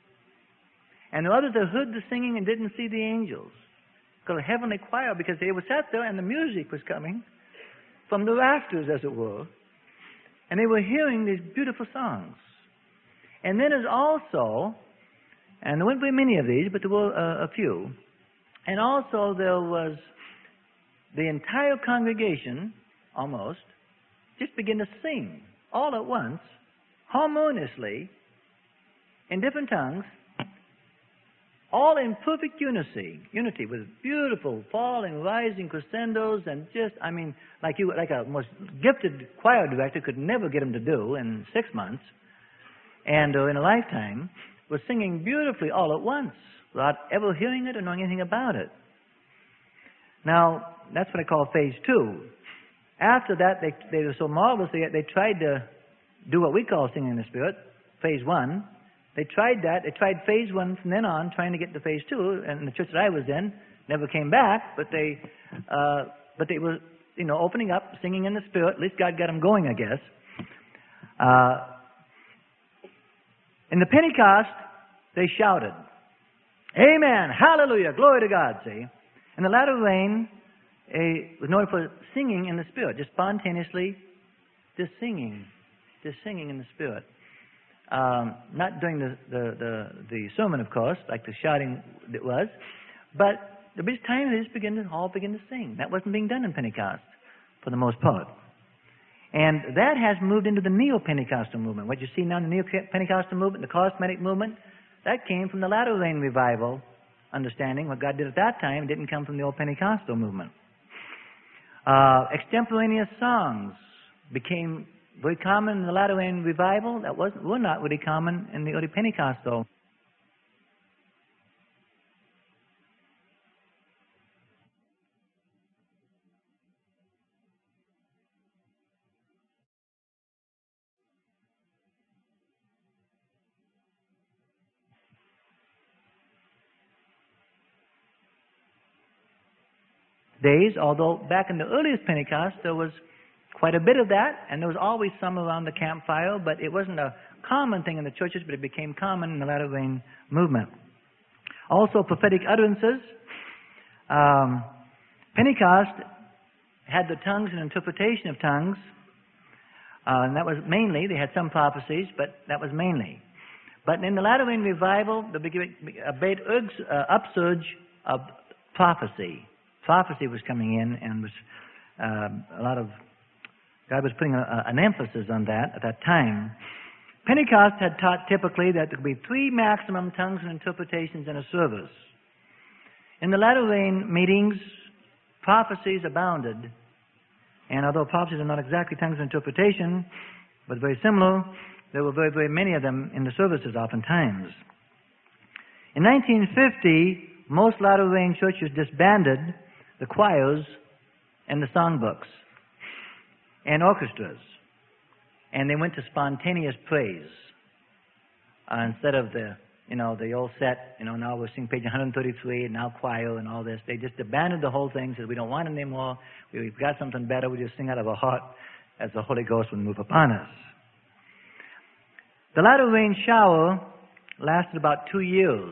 And the others that heard the singing and didn't see the angels. Called a heavenly choir, because they were sat there and the music was coming from the rafters, as it were. And they were hearing these beautiful songs. And then there's also, and there weren't very many of these, but there were uh, a few. And also there was the entire congregation, almost, just begin to sing all at once, harmoniously, in different tongues, all in perfect unity, unity with beautiful falling, rising crescendos, and just, I mean, like you, like a most gifted choir director could never get them to do in six months, and uh, in a lifetime, was singing beautifully all at once, without ever hearing it or knowing anything about it. Now, that's what I call phase two. After that, they they were so marvelous, they, they tried to do what we call singing in the Spirit, phase one. They tried that. They tried phase one from then on, trying to get to phase two. And the church that I was in never came back, but they, uh, but they were, you know, opening up, singing in the Spirit. At least God got them going, I guess. Uh, in the Pentecost, they shouted, "Amen, Hallelujah, glory to God." See, and the latter rain a, was known for singing in the Spirit, just spontaneously, just singing, just singing in the Spirit. Um, not during the, the, the, the sermon, of course, like the shouting it was, but there was time they just began to all begin to sing. That wasn't being done in Pentecost, for the most part. And that has moved into the Neo-Pentecostal movement. What you see now in the Neo-Pentecostal movement, the charismatic movement, that came from the latter rain revival understanding. What God did at that time didn't come from the old Pentecostal movement. Uh, extemporaneous songs became very common in the latter rain revival. That wasn't, were not really common in the early Pentecostal. Days, although back in the earliest Pentecost there was quite a bit of that, and there was always some around the campfire, but it wasn't a common thing in the churches, but it became common in the latter rain movement. Also, prophetic utterances. Um, Pentecost had the tongues and interpretation of tongues, uh, and that was mainly, they had some prophecies, but that was mainly. But in the latter rain revival, there became a big uh, upsurge of prophecy. Prophecy was coming in, and was uh, a lot of God was putting a, a, an emphasis on that at that time. Pentecost had taught typically that there could be three maximum tongues and interpretations in a service. In the latter rain meetings, prophecies abounded, and although prophecies are not exactly tongues and interpretation, but very similar, there were very, very many of them in the services oftentimes. In nineteen fifty, most latter rain churches disbanded the choirs and the songbooks and orchestras, and they went to spontaneous praise uh, instead of the, you know, the old set. You know, now we're singing page one thirty-three, and now choir and all this. They just abandoned the whole thing, said we don't want it anymore. We've got something better. We just sing out of our heart as the Holy Ghost would move upon us. The latter rain shower lasted about two years.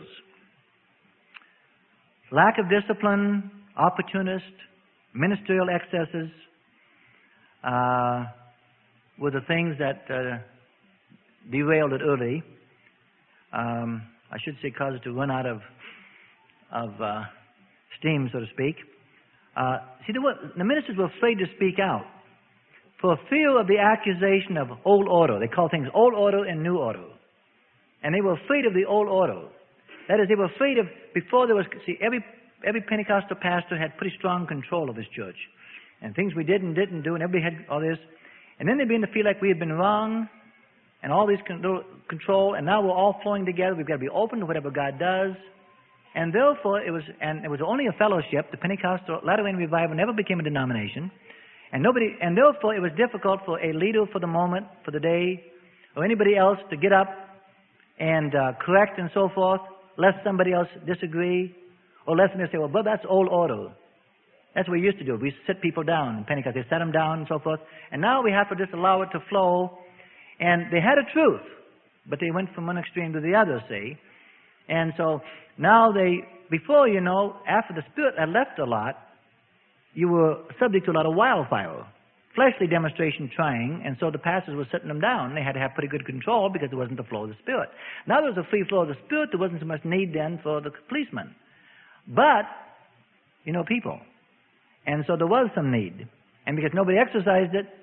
Lack of discipline, opportunist, ministerial excesses uh, were the things that uh, derailed it early. Um, I should say caused it to run out of of uh, steam, so to speak. Uh, see, the, the ministers were afraid to speak out for fear of the accusation of old order. They call things old order and new order. And they were afraid of the old order. That is, they were afraid of, before there was, see, every every Pentecostal pastor had pretty strong control of his church. And things we did and didn't do, and everybody had all this. And then they began to feel like we had been wrong, and all this control, and now we're all flowing together. We've got to be open to whatever God does. And therefore, it was, and it was only a fellowship. The Pentecostal latter rain revival never became a denomination. And nobody, and therefore, it was difficult for a leader for the moment, for the day, or anybody else to get up and uh, correct and so forth, lest somebody else disagree, or lest somebody say, well, but that's old order. That's what we used to do. We sit people down in Pentecost. They sat them down and so forth. And now we have to just allow it to flow. And they had a truth, but they went from one extreme to the other, see. And so now they, before, you know, after the Spirit had left a lot, you were subject to a lot of wildfire, fleshly demonstration trying, and so the pastors were sitting them down. They had to have pretty good control because there wasn't the flow of the Spirit. Now there was a free flow of the Spirit. There wasn't so much need then for the policemen. But, you know, people. And so there was some need. And because nobody exercised it,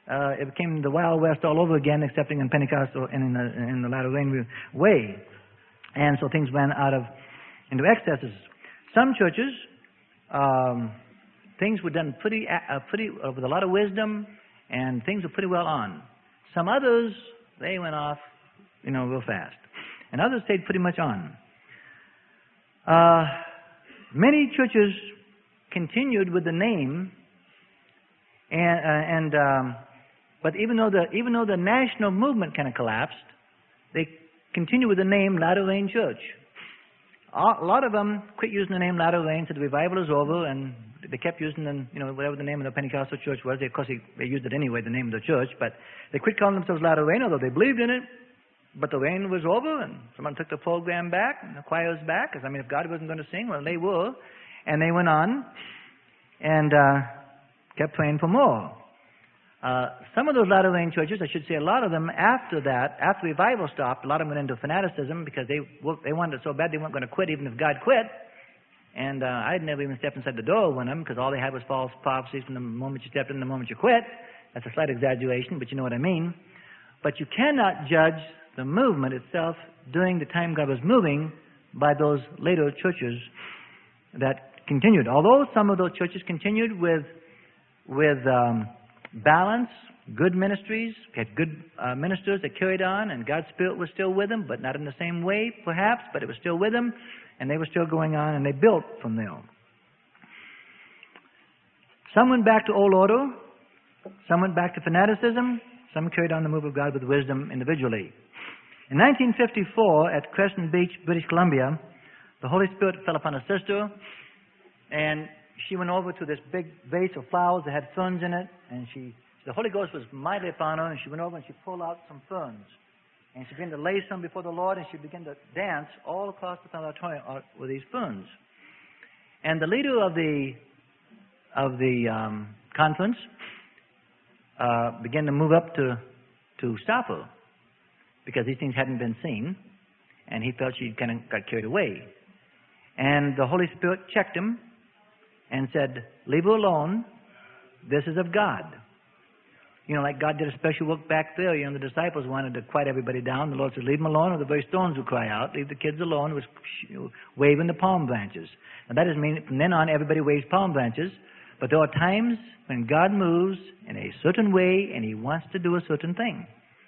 uh, it became the Wild West all over again, excepting in Pentecostal and in the, in the Latter-rain way. And so things ran out of, into excesses. Some churches, um, things were done pretty, uh, pretty uh, with a lot of wisdom, and things were pretty well on. Some others, they went off, you know, real fast. And others stayed pretty much on. Uh, many churches continued with the name, and, uh, and um, but even though the even though the national movement kind of collapsed, they continued with the name Latter-rain Church. A lot of them quit using the name Latter-rain, said the revival is over, and they kept using the, you know, whatever the name of the Pentecostal church was. They, of course, they, they used it anyway, the name of the church, but they quit calling themselves Latter-rain, although they believed in it. But the rain was over, and someone took the program back, and the choir was back, because, I mean, if God wasn't going to sing, well, they were. And they went on and uh, kept praying for more. Uh, some of those Latter-rain churches, I should say a lot of them, after that, after revival stopped, a lot of them went into fanaticism because they they wanted it so bad they weren't going to quit even if God quit. And uh, I'd never even stepped inside the door with them because all they had was false prophecies from the moment you stepped in, the moment you quit. That's a slight exaggeration, but you know what I mean. But you cannot judge the movement itself during the time God was moving by those later churches that continued. Although some of those churches continued with with um, balance, good ministries, had good uh, ministers that carried on, and God's Spirit was still with them, but not in the same way, perhaps, but it was still with them, and they were still going on, and they built from there. Some went back to old order, some went back to fanaticism, some carried on the move of God with wisdom individually. In nineteen fifty-four, at Crescent Beach, British Columbia, the Holy Spirit fell upon a sister, and she went over to this big vase of flowers that had ferns in it, and she, the Holy Ghost was mightily upon her, and she went over and she pulled out some ferns. And she began to lay some before the Lord, and she began to dance all across the auditorium with these ferns. And the leader of the of the um, conference uh, began to move up to to stop her because these things hadn't been seen, and he felt she kind of got carried away. And the Holy Spirit checked him and said, "Leave her alone. This is of God." You know, like God did a special work back there. You know, the disciples wanted to quiet everybody down. The Lord said, "Leave them alone, or the very stones will cry out. Leave the kids alone." It was waving the palm branches. And that doesn't mean from then on everybody waves palm branches. But there are times when God moves in a certain way, and He wants to do a certain thing.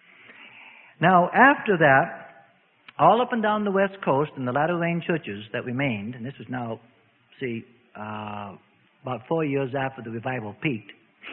Now, after that, all up and down the West Coast, in the Latter-rain churches that remained, and this was now, see, uh, about four years after the revival peaked,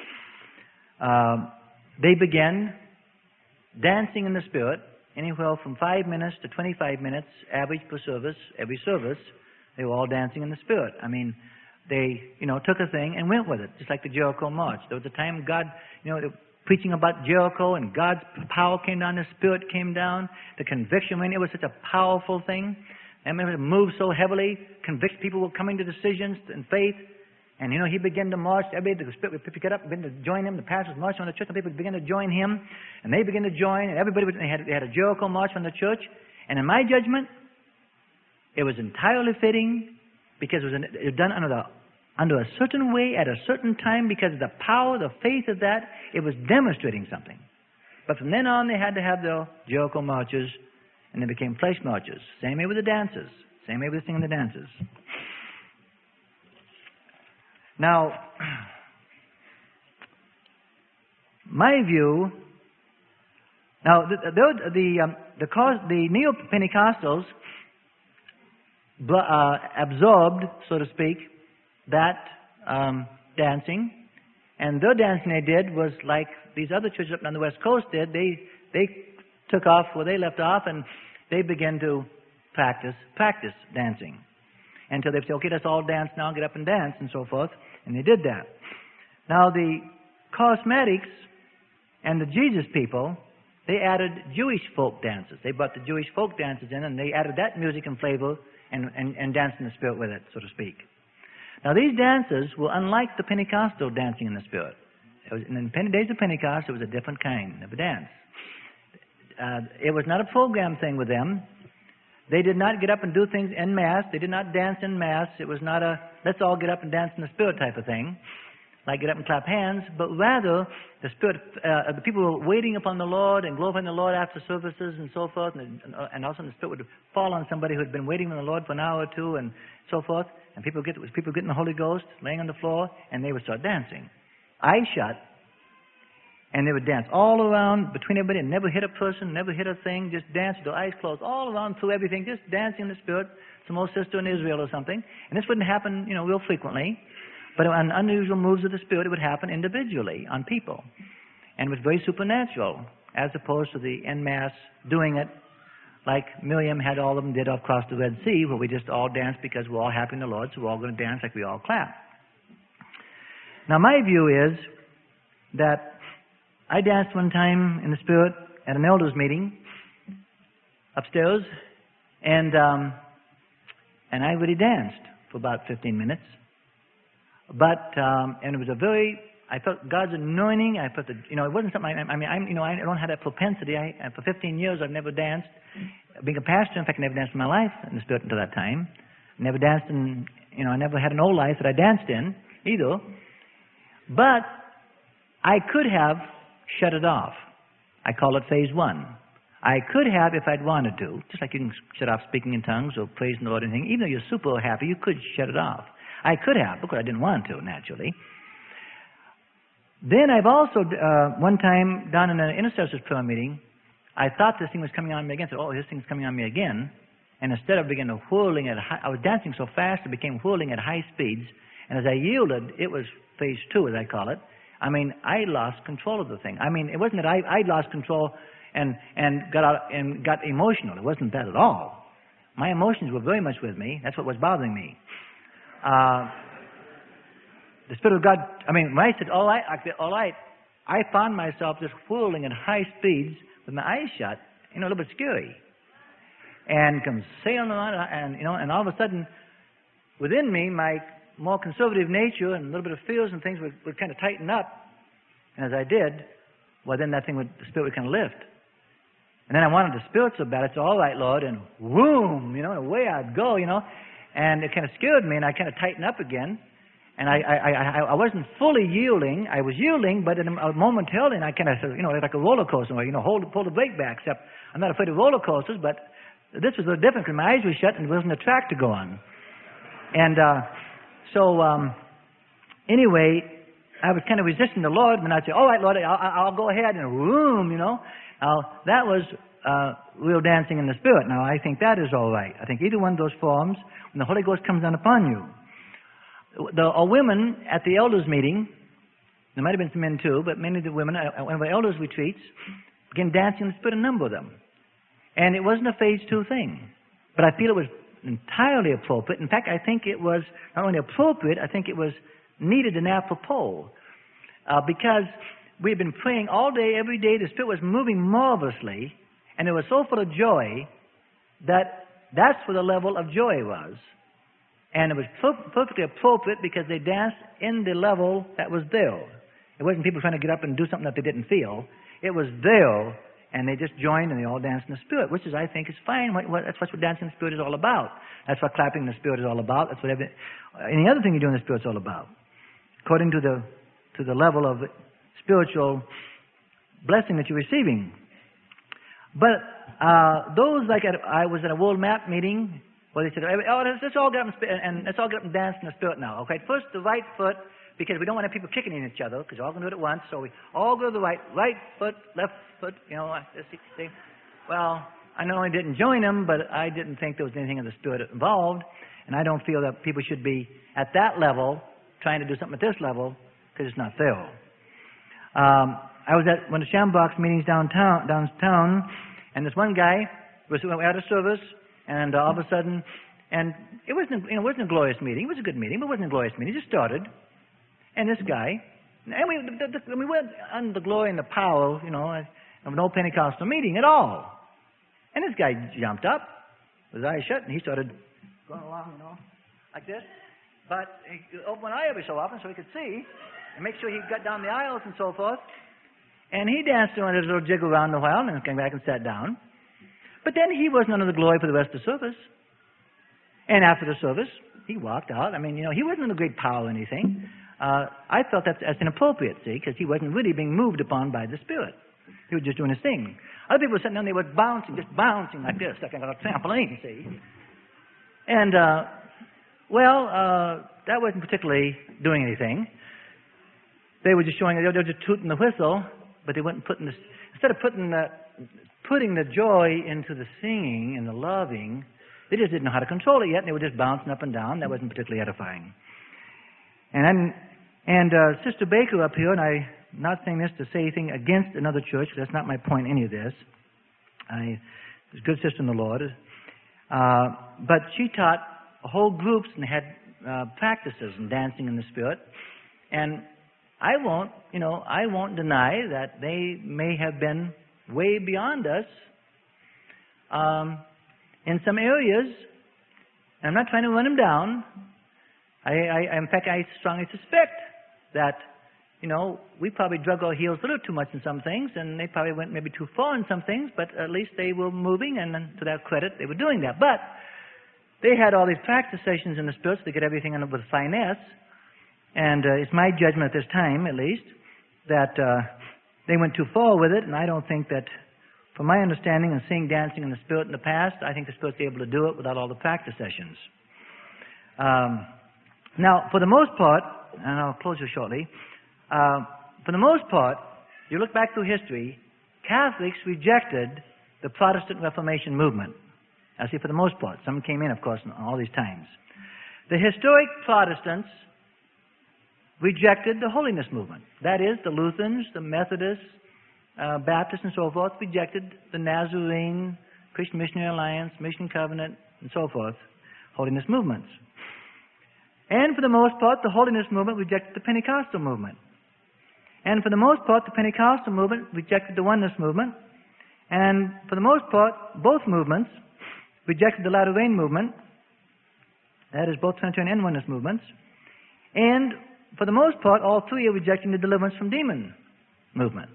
uh, they began dancing in the Spirit, anywhere from five minutes to twenty-five minutes, average per service, every service. They were all dancing in the Spirit. I mean, they, you know, took a thing and went with it, just like the Jericho March. There was a time God, you know, preaching about Jericho, and God's power came down, the Spirit came down, the conviction, I mean, it was such a powerful thing. I mean, it moved so heavily, convict people were coming to decisions and faith. And, you know, he began to march. Everybody, the Spirit would pick it up and begin to join him. The pastors marched on the church, and people began to join him. And they began to join, and everybody, would, they, had, they had a Jericho march on the church. And in my judgment, it was entirely fitting because it was, an, it was done under, the, under a certain way at a certain time because of the power, the faith of that. It was demonstrating something. But from then on, they had to have their Jericho marches, and they became flesh marches. Same way with the dances. Same way with the singing the dances. Now, my view. Now, the the the, um, the, cause, the Neo-Pentecostals uh, absorbed, so to speak, that um, dancing, and their dancing they did was like these other churches up on the West Coast did. They they took off where they left off, and they began to practice practice dancing until they said, "Okay, let's all dance now, get up and dance," and so forth. And they did that. Now, the charismatics and the Jesus people, they added Jewish folk dances. They brought the Jewish folk dances in, and they added that music and flavor and, and, and danced in the Spirit with it, so to speak. Now, these dances were unlike the Pentecostal dancing in the Spirit. It was, in the days of Pentecost, it was a different kind of a dance. Uh, it was not a program thing with them. They did not get up and do things en masse. They did not dance en masse. It was not a, let's all get up and dance in the Spirit type of thing. like get up and clap hands, but rather the Spirit, uh, the people were waiting upon the Lord and glorifying the Lord after services and so forth, and, and also the Spirit would fall on somebody who had been waiting on the Lord for an hour or two and so forth, and people get people getting the Holy Ghost, laying on the floor, and they would start dancing. Eyes shut, and they would dance all around between everybody and never hit a person, never hit a thing, just dance with their eyes closed all around through everything, just dancing in the Spirit, some old sister in Israel or something. And this wouldn't happen, you know, real frequently. But on unusual moves of the Spirit, it would happen individually on people. And it was very supernatural, as opposed to the en masse doing it like Miriam had all of them did across the Red Sea, where we just all danced because we're all happy in the Lord, so we're all going to dance like we all clap. Now, my view is that I danced one time in the Spirit at an elders meeting upstairs, and um, and I really danced for about fifteen minutes. But, um, and it was a very, I felt God's anointing. I felt the, you know, it wasn't something, I, I mean, I'm, you know, I don't have that propensity. I, for fifteen years, I've never danced. Being a pastor, in fact, I never danced in my life in the Spirit until that time. Never danced in, you know, I never had an old life that I danced in either. But I could have shut it off. I call it phase one. I could have, if I'd wanted to, just like you can shut off speaking in tongues or praising the Lord or anything. Even though you're super happy, you could shut it off. I could have, because I didn't want to, naturally. Then I've also, uh, one time, down in an intercessor's prayer meeting, I thought this thing was coming on me again. I said, oh, this thing's coming on me again. And instead of beginning to whirling at high, I was dancing so fast, it became whirling at high speeds. And as I yielded, it was phase two, as I call it. I mean, I lost control of the thing. I mean, it wasn't that I, I lost control and, and, got out, and got emotional. It wasn't that at all. My emotions were very much with me. That's what was bothering me. Uh, the Spirit of God, I mean, when I said, all right, I said, all right, I found myself just whirling at high speeds with my eyes shut, you know, a little bit scary. And comes sailing around, and, you know, and all of a sudden, within me, my more conservative nature and a little bit of fears and things would, would kind of tighten up. And as I did, well, then that thing would, the Spirit would kind of lift. And then I wanted the Spirit so bad, I said, all right, Lord, and whoom, you know, and away I'd go, you know. And it kind of scared me, and I kind of tightened up again. And I, I, I, I wasn't fully yielding. I was yielding, but in a momentarily, and I kind of, you know, like a roller coaster, you know, hold, pull the brake back. Except I'm not afraid of roller coasters, but this was a little different because my eyes were shut and there wasn't a track to go on. And uh, so, um, anyway, I was kind of resisting the Lord, and I'd say, all right, Lord, I'll, I'll go ahead, and boom, you know. Now, that was uh, real dancing in the Spirit. Now, I think that is all right. I think either one of those forms, when the Holy Ghost comes down upon you. The uh, women at the elders meeting, there might have been some men too, but many of the women at one of the elders retreats began dancing in the Spirit, a number of them. And it wasn't a phase two thing. But I feel it was entirely appropriate. In fact, I think it was not only appropriate, I think it was needed and apropos. Uh, because we had been praying all day, every day. The Spirit was moving marvelously. And it was so full of joy that that's where the level of joy was. And it was perfectly appropriate because they danced in the level that was there. It wasn't people trying to get up and do something that they didn't feel. It was there, and they just joined and they all danced in the Spirit, which is, I think, is fine. What, what, that's what dancing in the Spirit is all about. That's what clapping in the Spirit is all about. That's what every, any other thing you do in the Spirit is all about, according to the to the level of spiritual blessing that you're receiving. But uh, those, like at, I was at a World Map meeting. Well, they said, oh, let's, let's all get up and, and let's all get up and dance in the Spirit now. Okay, first the right foot, because we don't want to have people kicking in each other, because we're all going to do it at once. So we all go to the right, right foot, left foot. You know, this thing. Well, I not only didn't join them, but I didn't think there was anything of the Spirit involved, and I don't feel that people should be at that level trying to do something at this level, because it's not there. Um, I was at one of the Shambox meetings downtown, downtown, and this one guy was at a service. And uh, all of a sudden, and it wasn't, you know, it wasn't a glorious meeting. It was a good meeting, but it wasn't a glorious meeting. It just started. And this guy, and we, the, the, we weren't under the glory and the power, you know, of an old Pentecostal meeting at all. And this guy jumped up with his eyes shut, and he started going along, you know, like this. But he opened one eye every so often so he could see, and make sure he got down the aisles and so forth. And he danced around his little jiggle around a while, and then came back and sat down. But then he wasn't under the glory for the rest of the service. And after the service, he walked out. I mean, you know, he wasn't under great power or anything. uh, I felt that's, that's inappropriate, see, because he wasn't really being moved upon by the Spirit. He was just doing his thing. Other people were sitting down, they were bouncing, just bouncing like this, like on a trampoline, see. And, uh, well, uh, that wasn't particularly doing anything. They were just showing, they were just tooting the whistle, but they weren't putting the, instead of putting the, putting the joy into the singing and the loving, they just didn't know how to control it yet, and they were just bouncing up and down. That wasn't particularly edifying. And I'm, and uh, Sister Baker up here, and I'm not saying this to say anything against another church, that's not my point, any of this. I was a good sister in the Lord. Uh, but she taught whole groups and had uh, practices in dancing in the Spirit. And I won't, you know, I won't deny that they may have been way beyond us um, in some areas. And I'm not trying to run them down. I, I, in fact, I strongly suspect that, you know, we probably drug our heels a little too much in some things, and they probably went maybe too far in some things, but at least they were moving, and to their credit, they were doing that. But they had all these practice sessions in the Spirit, so they get everything in with finesse. And uh, it's my judgment at this time, at least, that uh, they went too far with it, and I don't think that, from my understanding and seeing dancing in the Spirit in the past, I think the Spirit's able to do it without all the practice sessions. Um, now, for the most part, and I'll close here shortly, uh, for the most part, you look back through history, Catholics rejected the Protestant Reformation movement. I see for the most part. Some came in, of course, in all these times. The historic Protestants rejected the holiness movement. That is, the Lutherans, the Methodists, uh, Baptists, and so forth rejected the Nazarene, Christian Missionary Alliance, Mission Covenant, and so forth, holiness movements. And for the most part, the holiness movement rejected the Pentecostal movement. And for the most part, the Pentecostal movement rejected the oneness movement. And for the most part, both movements rejected the latter rain movement. That is, both Trinitarian and oneness movements. And for the most part, all three are rejecting the deliverance from demon movement.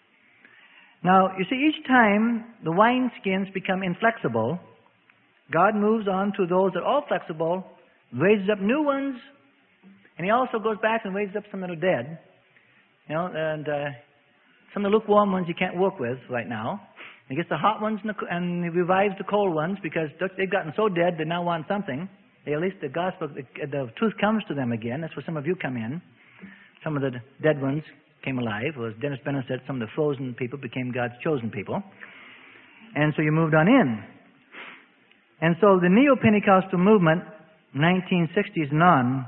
Now, you see, each time the wineskins become inflexible, God moves on to those that are flexible, raises up new ones, and He also goes back and raises up some that are dead. You know, and uh, some of the lukewarm ones you can't work with right now. He gets the hot ones and, the, and He revives the cold ones because they've gotten so dead they now want something. They, at least the gospel, the, the truth comes to them again. That's where some of you come in. Some of the dead ones came alive. Or as Dennis Bennett said, some of the frozen people became God's chosen people. And so you moved on in. And so the Neo-Pentecostal movement, nineteen sixties and on,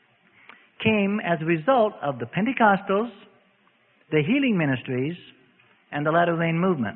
came as a result of the Pentecostals, the healing ministries, and the latter rain movement.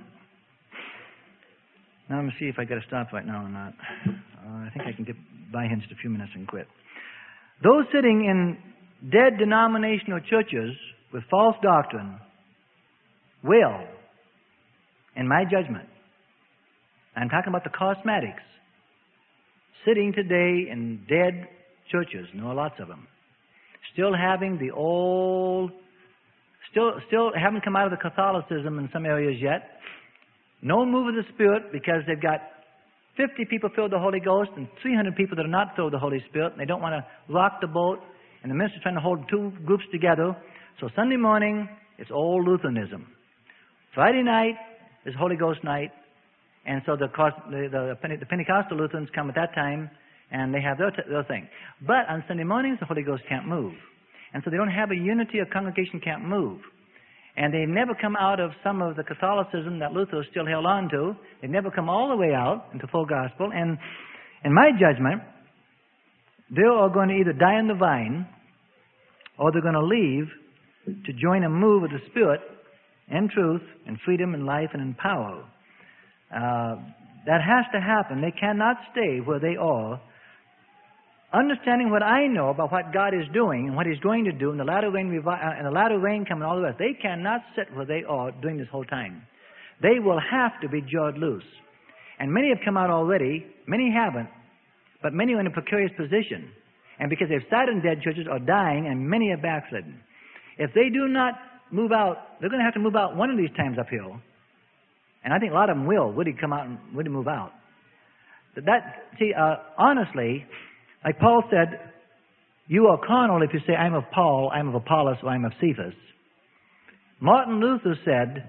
Now let me see if I got to stop right now or not. Uh, I think I can get by here in just a few minutes and quit. Those sitting in dead denominational churches with false doctrine will, in my judgment, I'm talking about the charismatics, sitting today in dead churches, and there are lots of them, still having the old, still, still haven't come out of the Catholicism in some areas yet. No move of the Spirit because they've got fifty people filled with the Holy Ghost and three hundred people that are not filled with the Holy Spirit. And they don't want to rock the boat. And the minister's trying to hold two groups together. So Sunday morning, it's old Lutheranism. Friday night is Holy Ghost night. And so the, the, the, the Pentecostal Lutherans come at that time and they have their, their thing. But on Sunday mornings, the Holy Ghost can't move. And so they don't have a unity of congregation can't move. And they've never come out of some of the Catholicism that Luther still held on to. They've never come all the way out into full gospel. And in my judgment, they are going to either die in the vine or they're going to leave to join a move of the Spirit and truth and freedom and life and in power. Uh, that has to happen. They cannot stay where they are. Understanding what I know about what God is doing and what He's going to do in the latter rain, revi- uh, and the latter rain coming all the rest, they cannot sit where they are doing this whole time. They will have to be jarred loose. And many have come out already. Many haven't. But many are in a precarious position. And because they've sat in dead churches are dying, and many are backslidden. If they do not move out, they're going to have to move out one of these times uphill. And I think a lot of them will. Would he come out and would he move out? But that, see, uh, honestly, like Paul said, You are carnal if you say, I'm of Paul, I'm of Apollos, or I'm of Cephas. Martin Luther said,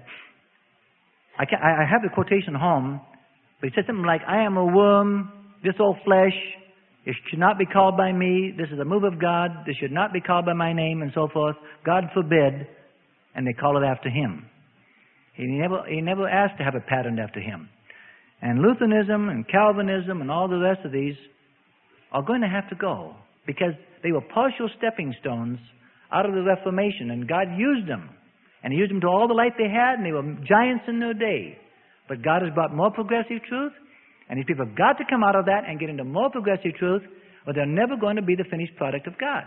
I, can, I have the quotation home, but he said something like, I am a worm, this old flesh, it should not be called by me, this is a move of God, this should not be called by my name, and so forth. God forbid, and they call it after him. He never, he never asked to have it patterned after him. And Lutheranism and Calvinism and all the rest of these are going to have to go, because they were partial stepping stones out of the Reformation, and God used them. And He used them to all the light they had, and they were giants in their day. But God has brought more progressive truth, and these people have got to come out of that and get into more progressive truth, or they're never going to be the finished product of God.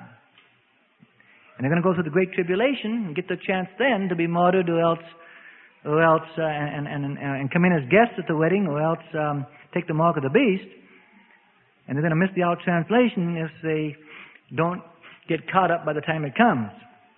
And they're going to go through the Great Tribulation and get the chance then to be martyred, or else, or else, uh, and, and, and, and come in as guests at the wedding, or else um, take the mark of the beast. And they're going to miss the out translation if they don't get caught up by the time it comes.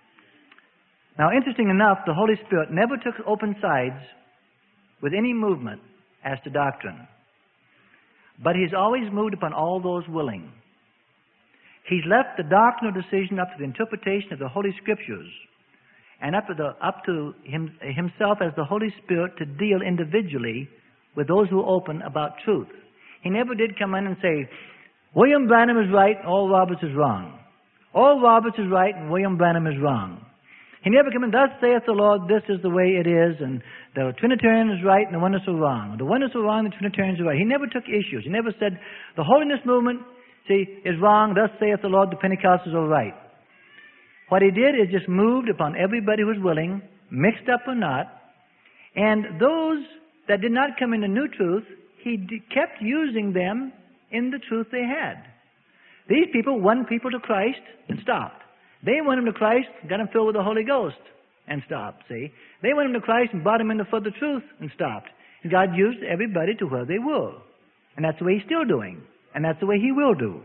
Now, interesting enough, the Holy Spirit never took open sides with any movement as to doctrine. But He's always moved upon all those willing. He's left the doctrinal decision up to the interpretation of the Holy Scriptures, and up to, the, up to him, Himself as the Holy Spirit to deal individually with those who open about truth. He never did come in and say, William Branham is right, Oral Roberts is wrong. Oral Roberts is right, and William Branham is wrong. He never came in, thus saith the Lord, this is the way it is, and the Trinitarian is right, and the oneness are wrong. The oneness are wrong, the Trinitarians are right. He never took issues. He never said, the holiness movement, see, is wrong, thus saith the Lord, the Pentecostals are right. What He did is just moved upon everybody who was willing, mixed up or not, and those that did not come into new truth, He d- kept using them in the truth they had. These people won people to Christ and stopped. They won them to Christ, got them filled with the Holy Ghost, and stopped, see. They went them to Christ and brought them into further truth and stopped. And God used everybody to where they were. And that's the way He's still doing. And that's the way He will do.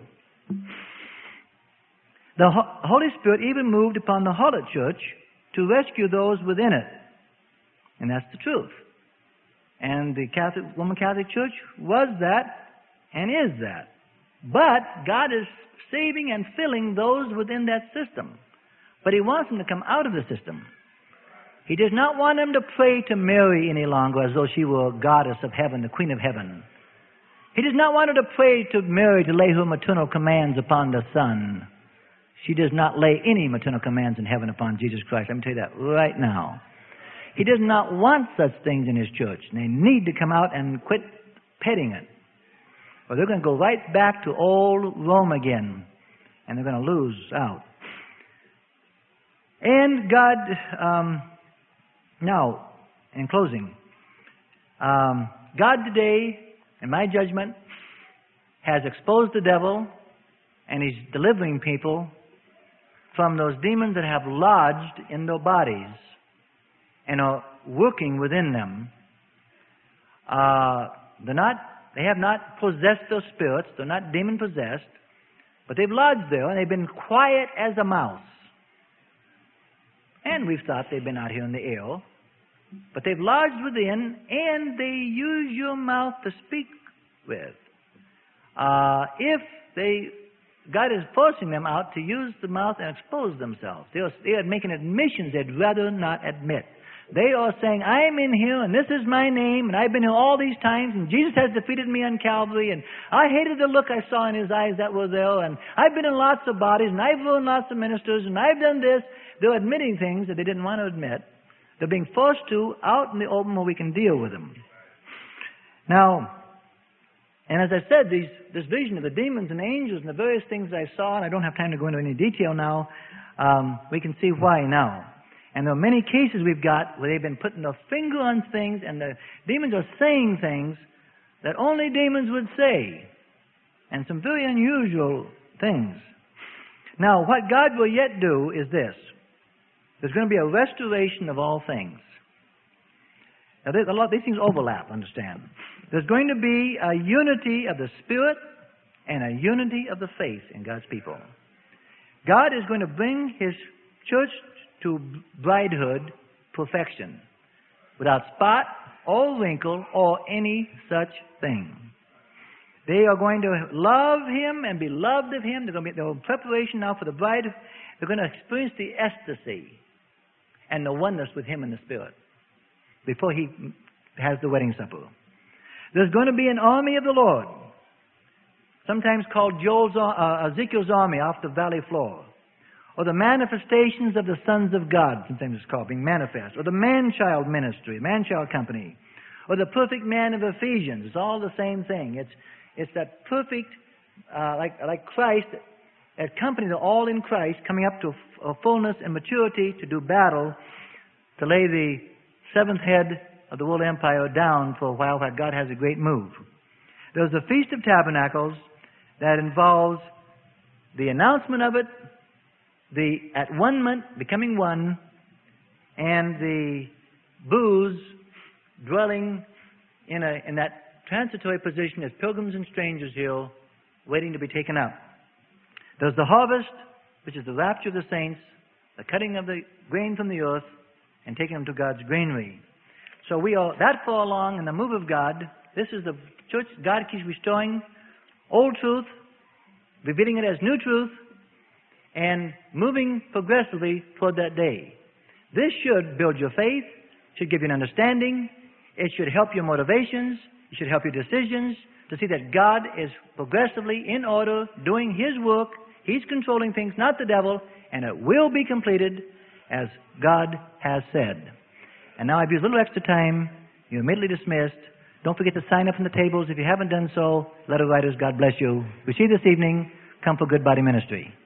The Ho- Holy Spirit even moved upon the harlot church to rescue those within it. And that's the truth. And the Catholic, Roman Catholic Church was that and is that. But God is saving and filling those within that system. But He wants them to come out of the system. He does not want them to pray to Mary any longer as though she were a goddess of heaven, the queen of heaven. He does not want her to pray to Mary to lay her maternal commands upon the Son. She does not lay any maternal commands in heaven upon Jesus Christ. Let me tell you that right now. He does not want such things in His church. And they need to come out and quit petting it. Or they're going to go right back to old Rome again. And they're going to lose out. And God, um, now, in closing, um, God today, in my judgment, has exposed the devil, and He's delivering people from those demons that have lodged in their bodies and are working within them. Uh, they're not, they have not possessed their spirits. They're not demon-possessed. But they've lodged there, and they've been quiet as a mouse. And we've thought they've been out here in the air. But they've lodged within, and they use your mouth to speak with. Uh, if they, God is forcing them out to use the mouth and expose themselves. They are, they are making admissions they'd rather not admit. They are saying, I'm in here, and this is my name, and I've been here all these times, and Jesus has defeated me on Calvary, and I hated the look I saw in His eyes that were there, and I've been in lots of bodies, and I've ruined lots of ministers, and I've done this. They're admitting things that they didn't want to admit. They're being forced to out in the open where we can deal with them. Now, and as I said, these, this vision of the demons and angels and the various things I saw, and I don't have time to go into any detail now, um, we can see why now. And there are many cases we've got where they've been putting their finger on things, and the demons are saying things that only demons would say, and some very unusual things. Now, what God will yet do is this. There's going to be a restoration of all things. Now, a lot, these things overlap, understand. There's going to be a unity of the Spirit and a unity of the faith in God's people. God is going to bring His church to bridehood perfection, without spot or wrinkle or any such thing. They are going to love Him and be loved of Him. They're going to be in preparation now for the bride. They're going to experience the ecstasy and the oneness with Him in the Spirit before He has the wedding supper. There's going to be an army of the Lord, sometimes called Joel's, uh, Ezekiel's army off the valley floor, or the manifestations of the sons of God, sometimes it's called, being manifest, or the man-child ministry, man-child company, or the perfect man of Ephesians. It's all the same thing. It's it's that perfect, uh, like like Christ, that company, they're all in Christ, coming up to a fullness and maturity to do battle, to lay the seventh head of the world empire down for a while, while God has a great move. There's a Feast of Tabernacles that involves the announcement of it, the at-one-ment, becoming one, and the booths dwelling in a in that transitory position as pilgrims and strangers here, waiting to be taken up. There's the harvest, which is the rapture of the saints, the cutting of the grain from the earth, and taking them to God's granary. So we are that far along in the move of God. This is the church. God keeps restoring old truth, revealing it as new truth, and moving progressively toward that day. This should build your faith, should give you an understanding, it should help your motivations, it should help your decisions, to see that God is progressively in order, doing His work, He's controlling things, not the devil, and it will be completed as God has said. And now I've used a little extra time. You're immediately dismissed. Don't forget to sign up from the tables. If you haven't done so, letter writers, God bless you. We see you this evening. Come for Good Body Ministry.